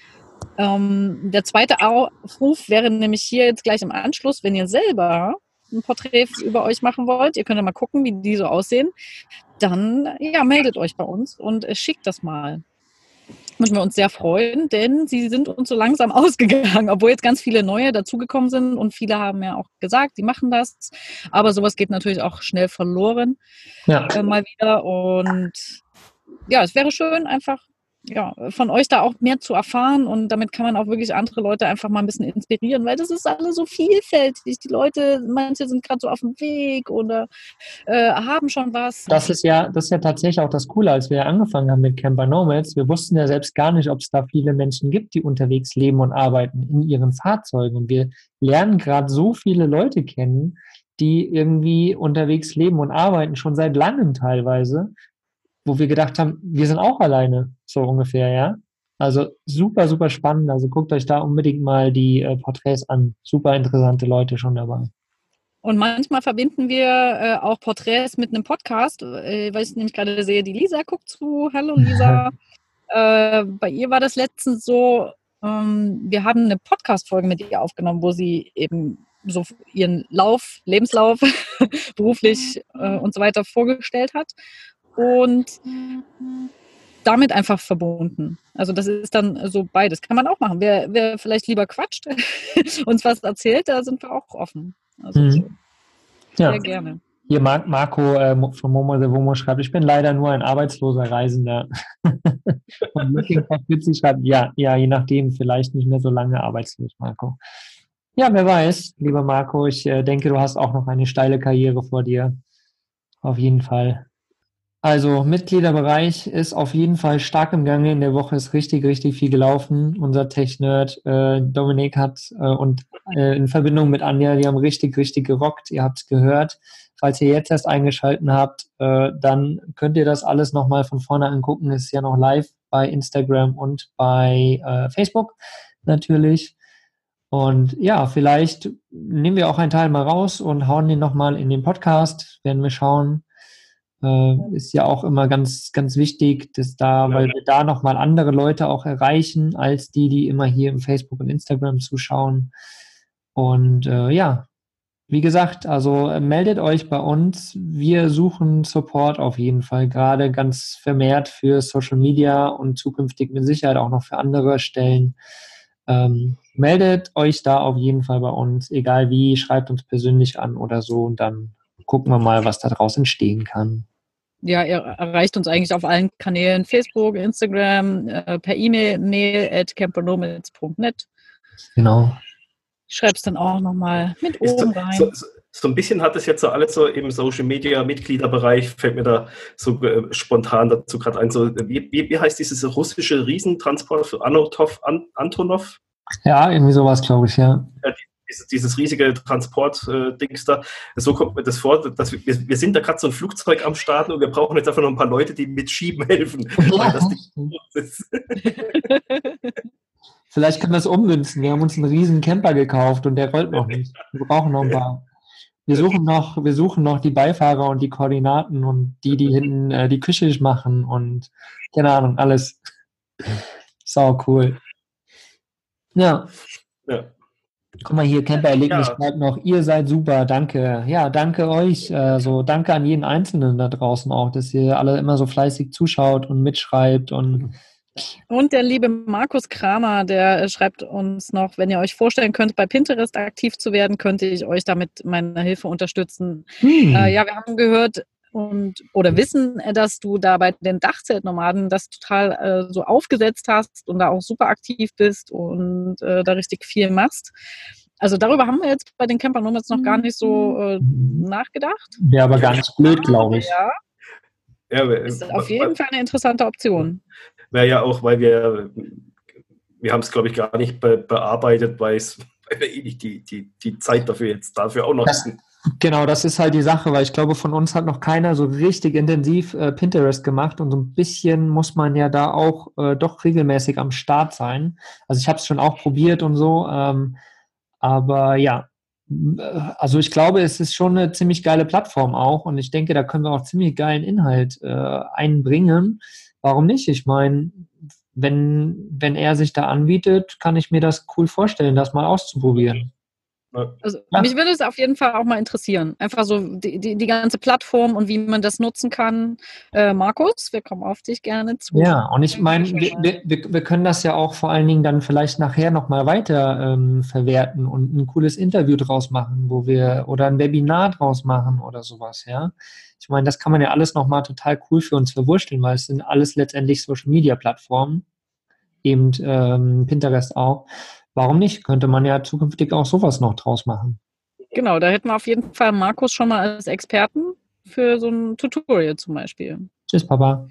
Ähm, der zweite Aufruf wäre nämlich hier jetzt gleich im Anschluss, wenn ihr selber ein Porträt über euch machen wollt, ihr könnt ja mal gucken, wie die so aussehen, dann ja, meldet euch bei uns und äh, schickt das mal. Würden wir uns sehr freuen, denn sie sind uns so langsam ausgegangen, obwohl jetzt ganz viele neue dazugekommen sind und viele haben ja auch gesagt, die machen das, aber sowas geht natürlich auch schnell verloren, Ja. äh, mal wieder, und ja, es wäre schön, einfach ja, von euch da auch mehr zu erfahren, und damit kann man auch wirklich andere Leute einfach mal ein bisschen inspirieren, weil das ist alles so vielfältig. Die Leute, manche sind gerade so auf dem Weg oder äh, haben schon was. Das ist ja, das ist ja tatsächlich auch das Coole, als wir angefangen haben mit Camper Nomads. Wir wussten ja selbst gar nicht, ob es da viele Menschen gibt, die unterwegs leben und arbeiten in ihren Fahrzeugen. Und wir lernen gerade so viele Leute kennen, die irgendwie unterwegs leben und arbeiten, schon seit langem teilweise, wo wir gedacht haben, wir sind auch alleine, so ungefähr, ja. Also super, super spannend. Also guckt euch da unbedingt mal die äh, Porträts an. Super interessante Leute schon dabei. Und manchmal verbinden wir äh, auch Porträts mit einem Podcast, äh, weil ich nämlich gerade sehe, die Lisa guckt zu. Hallo Lisa. äh, bei ihr war das letztens so, ähm, wir haben eine Podcast-Folge mit ihr aufgenommen, wo sie eben so ihren Lauf, Lebenslauf, beruflich äh, und so weiter vorgestellt hat. Und damit einfach verbunden. Also das ist dann so beides. Kann man auch machen. Wer, wer vielleicht lieber quatscht, uns was erzählt, da sind wir auch offen. Also Mhm. so. Ja. Sehr gerne. Hier Mar- Marco äh, von Momo the Womo schreibt, ich bin leider nur ein arbeitsloser Reisender. Und Looking for Fitzy schreibt, ja, ja, je nachdem, vielleicht nicht mehr so lange arbeitslos, Marco. Ja, wer weiß, lieber Marco, ich äh, denke, du hast auch noch eine steile Karriere vor dir. Auf jeden Fall. Also Mitgliederbereich ist auf jeden Fall stark im Gange. In der Woche ist richtig, richtig viel gelaufen. Unser Tech-Nerd äh, Dominik hat äh, und äh, in Verbindung mit Anja, die haben richtig, richtig gerockt. Ihr habt es gehört. Falls ihr jetzt erst eingeschalten habt, äh, dann könnt ihr das alles nochmal von vorne angucken. Ist ja noch live bei Instagram und bei äh, Facebook natürlich. Und ja, vielleicht nehmen wir auch einen Teil mal raus und hauen den nochmal in den Podcast. Werden wir schauen. Äh, ist ja auch immer ganz, ganz wichtig, dass da, weil wir da nochmal andere Leute auch erreichen, als die, die immer hier im Facebook und Instagram zuschauen. Und äh, ja, wie gesagt, also äh, meldet euch bei uns. Wir suchen Support auf jeden Fall, gerade ganz vermehrt für Social Media und zukünftig mit Sicherheit auch noch für andere Stellen. Ähm, meldet euch da auf jeden Fall bei uns, egal wie, schreibt uns persönlich an oder so, und dann gucken wir mal, was da draus entstehen kann. Ja, ihr erreicht uns eigentlich auf allen Kanälen, Facebook, Instagram, äh, per E-Mail, mail at campernomads punkt net. Genau. Ich schreibe es dann auch nochmal mit Ist oben so, rein. so, so, so ein bisschen hat es jetzt so alles so im Social Media Mitgliederbereich, fällt mir da so äh, spontan dazu gerade ein. So, wie, wie, wie heißt dieses russische Riesentransport für Anotov, An, Antonov? Ja, irgendwie sowas, glaube ich, ja. Ja, dieses, dieses riesige Transport-Dings äh, da. So kommt mir das vor, dass wir, wir sind da gerade so ein Flugzeug am Starten und wir brauchen jetzt einfach noch ein paar Leute, die mit Schieben helfen. Weil das ist. Vielleicht können wir es ummünzen. Wir haben uns einen riesen Camper gekauft und der rollt noch nicht. Wir brauchen noch ein paar. Wir suchen noch, wir suchen noch die Beifahrer und die Koordinaten und die, die hinten äh, die Küche machen und keine Ahnung, alles. Sau cool. Ja. Ja. Guck mal hier, Camper-Erlebnis Ja. schreibt noch, ihr seid super, danke. Ja, danke euch. Äh, so, danke an jeden Einzelnen da draußen auch, dass ihr alle immer so fleißig zuschaut und mitschreibt und Und der liebe Markus Kramer, der äh, schreibt uns noch, wenn ihr euch vorstellen könnt, bei Pinterest aktiv zu werden, könnte ich euch damit meiner Hilfe unterstützen. hm, Äh, ja, wir haben gehört und oder wissen, äh, dass du da bei den Dachzeltnomaden das total äh, so aufgesetzt hast und da auch super aktiv bist und äh, da richtig viel machst. Also darüber haben wir jetzt bei den Camper Nomads noch gar nicht so äh, nachgedacht. wäre aber gar nicht blöd, glaube ich. Ja, Ja, ist auf jeden Fall eine interessante Option. wäre ja auch, weil wir, wir haben es, glaube ich, gar nicht be bearbeitet, weil, es, weil wir eh nicht die, die, die Zeit dafür jetzt dafür auch noch Das, wissen. genau, das ist halt die Sache, weil ich glaube, von uns hat noch keiner so richtig intensiv äh, Pinterest gemacht und so ein bisschen muss man ja da auch äh, doch regelmäßig am Start sein. Also ich habe es schon auch probiert und so, ähm, aber ja, m- äh, also ich glaube, es ist schon eine ziemlich geile Plattform auch und ich denke, da können wir auch ziemlich geilen Inhalt äh, einbringen. Warum nicht? Ich meine, wenn, wenn er sich da anbietet, kann ich mir das cool vorstellen, das mal auszuprobieren. Also Ja. mich würde es auf jeden Fall auch mal interessieren. Einfach so die, die, die ganze Plattform und wie man das nutzen kann. Äh, Markus, wir kommen auf dich gerne zu. Ja, und ich meine, wir, wir, wir wir können das ja auch vor allen Dingen dann vielleicht nachher nochmal weiter ähm, verwerten und ein cooles Interview draus machen, wo wir, oder ein Webinar draus machen oder sowas, ja. Ich meine, das kann man ja alles nochmal total cool für uns verwursteln, weil es sind alles letztendlich Social-Media-Plattformen, eben ähm, Pinterest auch. Warum nicht? Könnte man ja zukünftig auch sowas noch draus machen. Genau, da hätten wir auf jeden Fall Markus schon mal als Experten für so ein Tutorial zum Beispiel. Tschüss, Papa.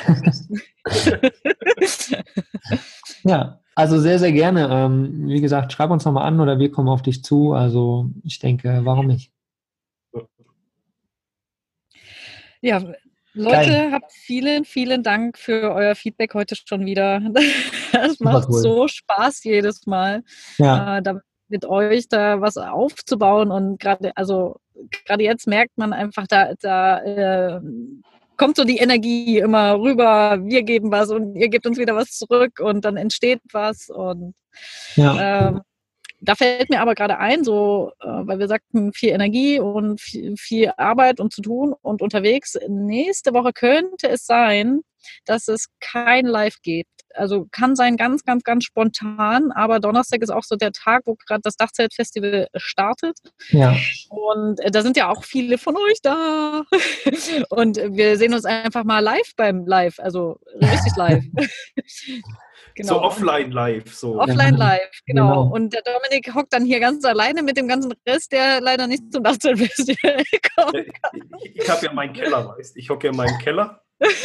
Ja, also sehr, sehr gerne. Ähm, wie gesagt, schreib uns nochmal an oder wir kommen auf dich zu. Also ich denke, warum nicht? Ja, Leute, Geil. habt vielen, vielen Dank für euer Feedback heute schon wieder. Das macht cool. so Spaß jedes Mal, Ja, äh, da mit euch da was aufzubauen. Und gerade, also gerade jetzt merkt man einfach, da, da äh, kommt so die Energie immer rüber. Wir geben was und ihr gebt uns wieder was zurück und dann entsteht was. Und ja. ähm, da fällt mir aber gerade ein, so, äh, weil wir sagten, viel Energie und viel, viel Arbeit und zu tun und unterwegs. Nächste Woche könnte es sein, dass es kein Live gibt. Also kann sein ganz, ganz, ganz spontan, aber Donnerstag ist auch so der Tag, wo gerade das Dachzeltfestival startet. Ja. Und äh, da sind ja auch viele von euch da. Und wir sehen uns einfach mal live beim Live, also richtig live. Genau. So offline live. So. Offline live, genau. Genau. Und der Dominik hockt dann hier ganz alleine mit dem ganzen Rest, der leider nicht zum Dachzeltfestival kommt. Ich, ich habe ja meinen Keller, weißt du? Ich hocke ja in meinem Keller.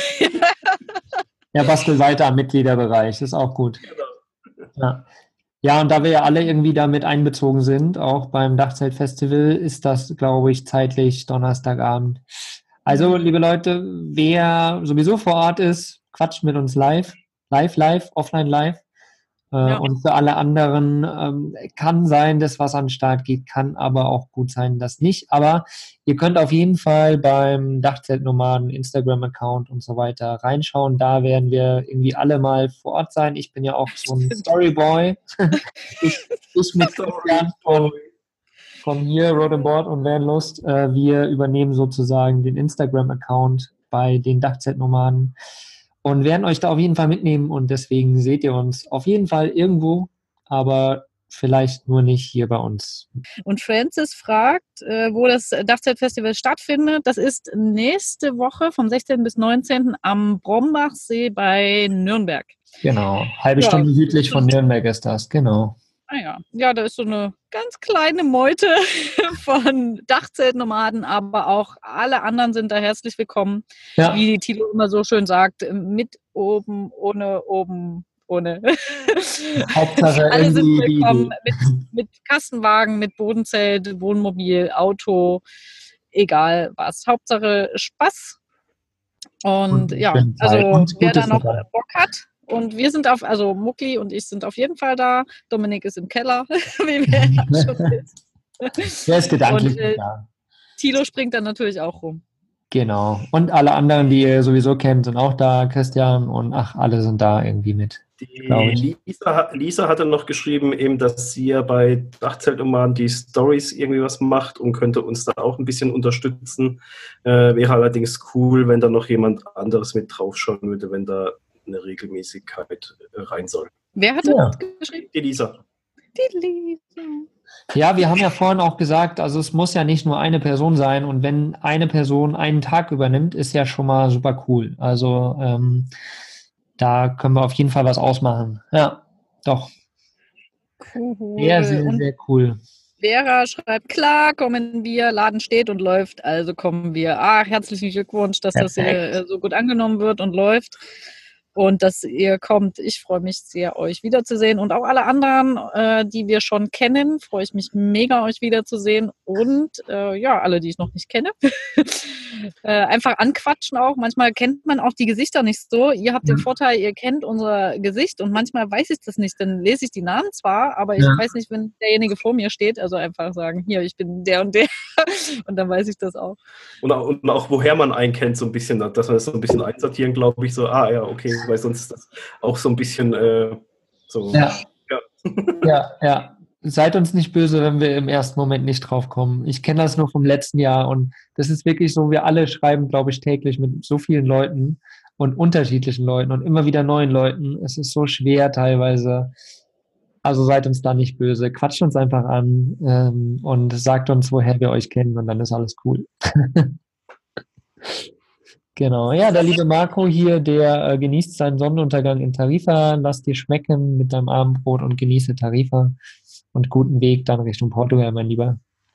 Ja, bastel weiter am Mitgliederbereich, das ist auch gut. Ja. Ja, und da wir ja alle irgendwie damit einbezogen sind, auch beim Dachzeltfestival, ist das, glaube ich, zeitlich Donnerstagabend. Also, liebe Leute, wer sowieso vor Ort ist, quatscht mit uns live, live, live, offline live. Äh, Ja. Und für alle anderen ähm, kann sein, dass was an den Start geht, kann aber auch gut sein, dass nicht. Aber ihr könnt auf jeden Fall beim Dachzeltnomaden Instagram-Account und so weiter reinschauen. Da werden wir irgendwie alle mal vor Ort sein. Ich bin ja auch so ein Storyboy. ich, ich mit Christian von, von hier, Road and Board und Vanlust. Äh, wir übernehmen sozusagen den Instagram-Account bei den Dachzeltnomaden und werden euch da auf jeden Fall mitnehmen und deswegen seht ihr uns auf jeden Fall irgendwo, aber vielleicht nur nicht hier bei uns. Und Francis fragt, äh, wo das Dachzeltfestival stattfindet. Das ist nächste Woche vom sechzehnten bis neunzehnten am Brombachsee bei Nürnberg. Genau, halbe Ja. Stunde südlich von Nürnberg ist das, genau. Ah ja. ja, da ist so eine ganz kleine Meute von Dachzeltnomaden, aber auch alle anderen sind da herzlich willkommen. Ja, Wie die Thilo immer so schön sagt, mit oben, ohne oben, ohne. Hauptsache Alle sind irgendwie die willkommen Idee. mit, mit Kastenwagen, mit Bodenzelt, Wohnmobil, Auto, egal was. Hauptsache Spaß. Und Und ja, schöne Zeit. also Und wer da gutes noch Wetter. Bock hat, und wir sind auf, also Muckli und ich sind auf jeden Fall da. Dominik ist im Keller, wie wir ja schon wissen. Der ist gedanklich Und, äh, da. Thilo springt dann natürlich auch rum. Genau. Und alle anderen, die ihr sowieso kennt, sind auch da. Christian und ach, alle sind da irgendwie mit. Die Lisa, Lisa hatte noch geschrieben, eben, dass sie ja bei Dachzeltoman die Stories irgendwie was macht und könnte uns da auch ein bisschen unterstützen. Äh, wäre allerdings cool, wenn da noch jemand anderes mit draufschauen würde, wenn da eine Regelmäßigkeit äh, rein soll. Wer hat Ja. das geschrieben? Die Lisa. Die Lisa. Ja, wir haben ja vorhin auch gesagt, also es muss ja nicht nur eine Person sein und wenn eine Person einen Tag übernimmt, ist ja schon mal super cool. Also ähm, da können wir auf jeden Fall was ausmachen. Ja, doch. Cool. Sehr, sehr, Und sehr cool. Vera schreibt, klar, kommen wir, Laden steht und läuft, also kommen wir. Ah, herzlichen Glückwunsch, dass das hier äh, so gut angenommen wird und läuft. Und dass ihr kommt. Ich freue mich sehr, euch wiederzusehen. Und auch alle anderen, äh, die wir schon kennen, freue ich mich mega, euch wiederzusehen. Und äh, ja, alle, die ich noch nicht kenne, äh, einfach anquatschen auch. Manchmal kennt man auch die Gesichter nicht so. Ihr habt den Vorteil, ihr kennt unser Gesicht und manchmal weiß ich das nicht. Dann lese ich die Namen zwar, aber ich Ja. weiß nicht, wenn derjenige vor mir steht. Also einfach sagen, hier, ich bin der und der. Und dann weiß ich das auch. Und auch, und auch woher man einen kennt, so ein bisschen, dass wir das so ein bisschen einsortieren, glaube ich, so, ah ja, okay, weil sonst ist das auch so ein bisschen äh, so. Ja. Ja. Ja, ja. Seid uns nicht böse, wenn wir im ersten Moment nicht drauf kommen. Ich kenne das nur vom letzten Jahr und das ist wirklich so, wir alle schreiben, glaube ich, täglich mit so vielen Leuten und unterschiedlichen Leuten und immer wieder neuen Leuten. Es ist so schwer teilweise. Also seid uns da nicht böse. Quatscht uns einfach an ähm, und sagt uns, woher wir euch kennen und dann ist alles cool. Genau. Ja, der liebe Marco hier, der äh, genießt seinen Sonnenuntergang in Tarifa. Lass dir schmecken mit deinem Abendbrot und genieße Tarifa. Und guten Weg dann Richtung Portugal, mein Lieber.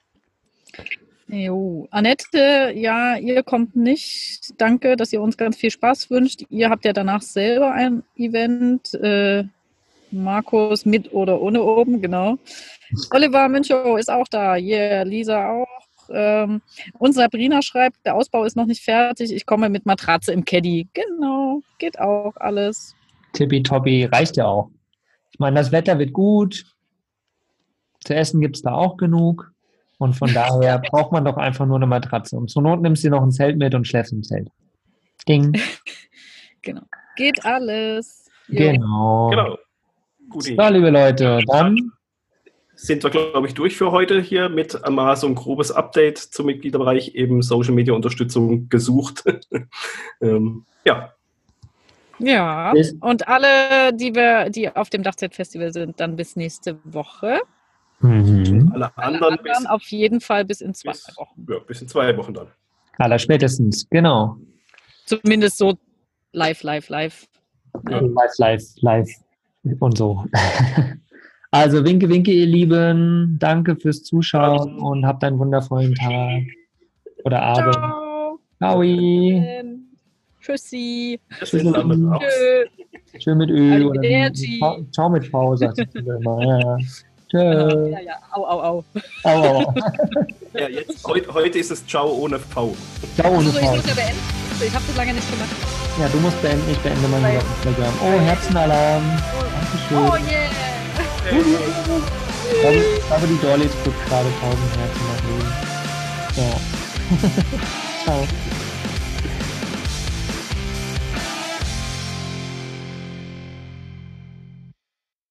Jo. Annette, ja, ihr kommt nicht. Danke, dass ihr uns ganz viel Spaß wünscht. Ihr habt ja danach selber ein Event. Äh, Markus mit oder ohne oben, genau. Oliver Münchow ist auch da. Yeah, Lisa auch. Ähm, und Sabrina schreibt, der Ausbau ist noch nicht fertig. Ich komme mit Matratze im Caddy. Genau, geht auch alles. Tippitoppi, reicht ja auch. Ich meine, das Wetter wird gut. Zu essen gibt es da auch genug. Und von daher braucht man doch einfach nur eine Matratze. Und zur Not nimmst du noch ein Zelt mit und schläfst im Zelt. Ding. Genau. Geht alles. Jo. Genau. Genau. Gut. So, liebe Leute, dann Sind wir, glaube ich, durch für heute hier mit einmal so ein grobes Update zum Mitgliederbereich, eben Social Media Unterstützung gesucht. ähm, ja. Ja, Bis- und alle, die wir, die auf dem Dachzelt-Festival sind, dann bis nächste Woche. mhm. Alle Alle anderen bis, anderen auf jeden Fall bis in zwei bis, Wochen. ja, bis in zwei Wochen dann. aller spätestens, genau. Zumindest so live, live, live. Ja. Live, live, live und so. Also winke, winke, ihr Lieben. Danke fürs Zuschauen und habt einen wundervollen Tag oder Abend. Ciao. Ciao. Tschüssi. Das ist damit raus. Tschö. Schön mit Ö. Oder Arrivederci. ciao, ciao mit V, sagt ich immer. Ja, ja. Tschö. Ja, ja. Au, au, au. Au, au. Ja, jetzt, heute, heute ist es Ciao ohne V. Ciao ohne Also, ich V. muss ja beenden. Ich habe das lange nicht gemacht. Ja, du musst beenden, ich beende mal wieder Instagram. Oh, Herzenalarm. Dankeschön. Oh yeah. Ich glaube, ich glaube, die Dolly drückt gerade tausend Herzen nach oben. Ja. Ciao.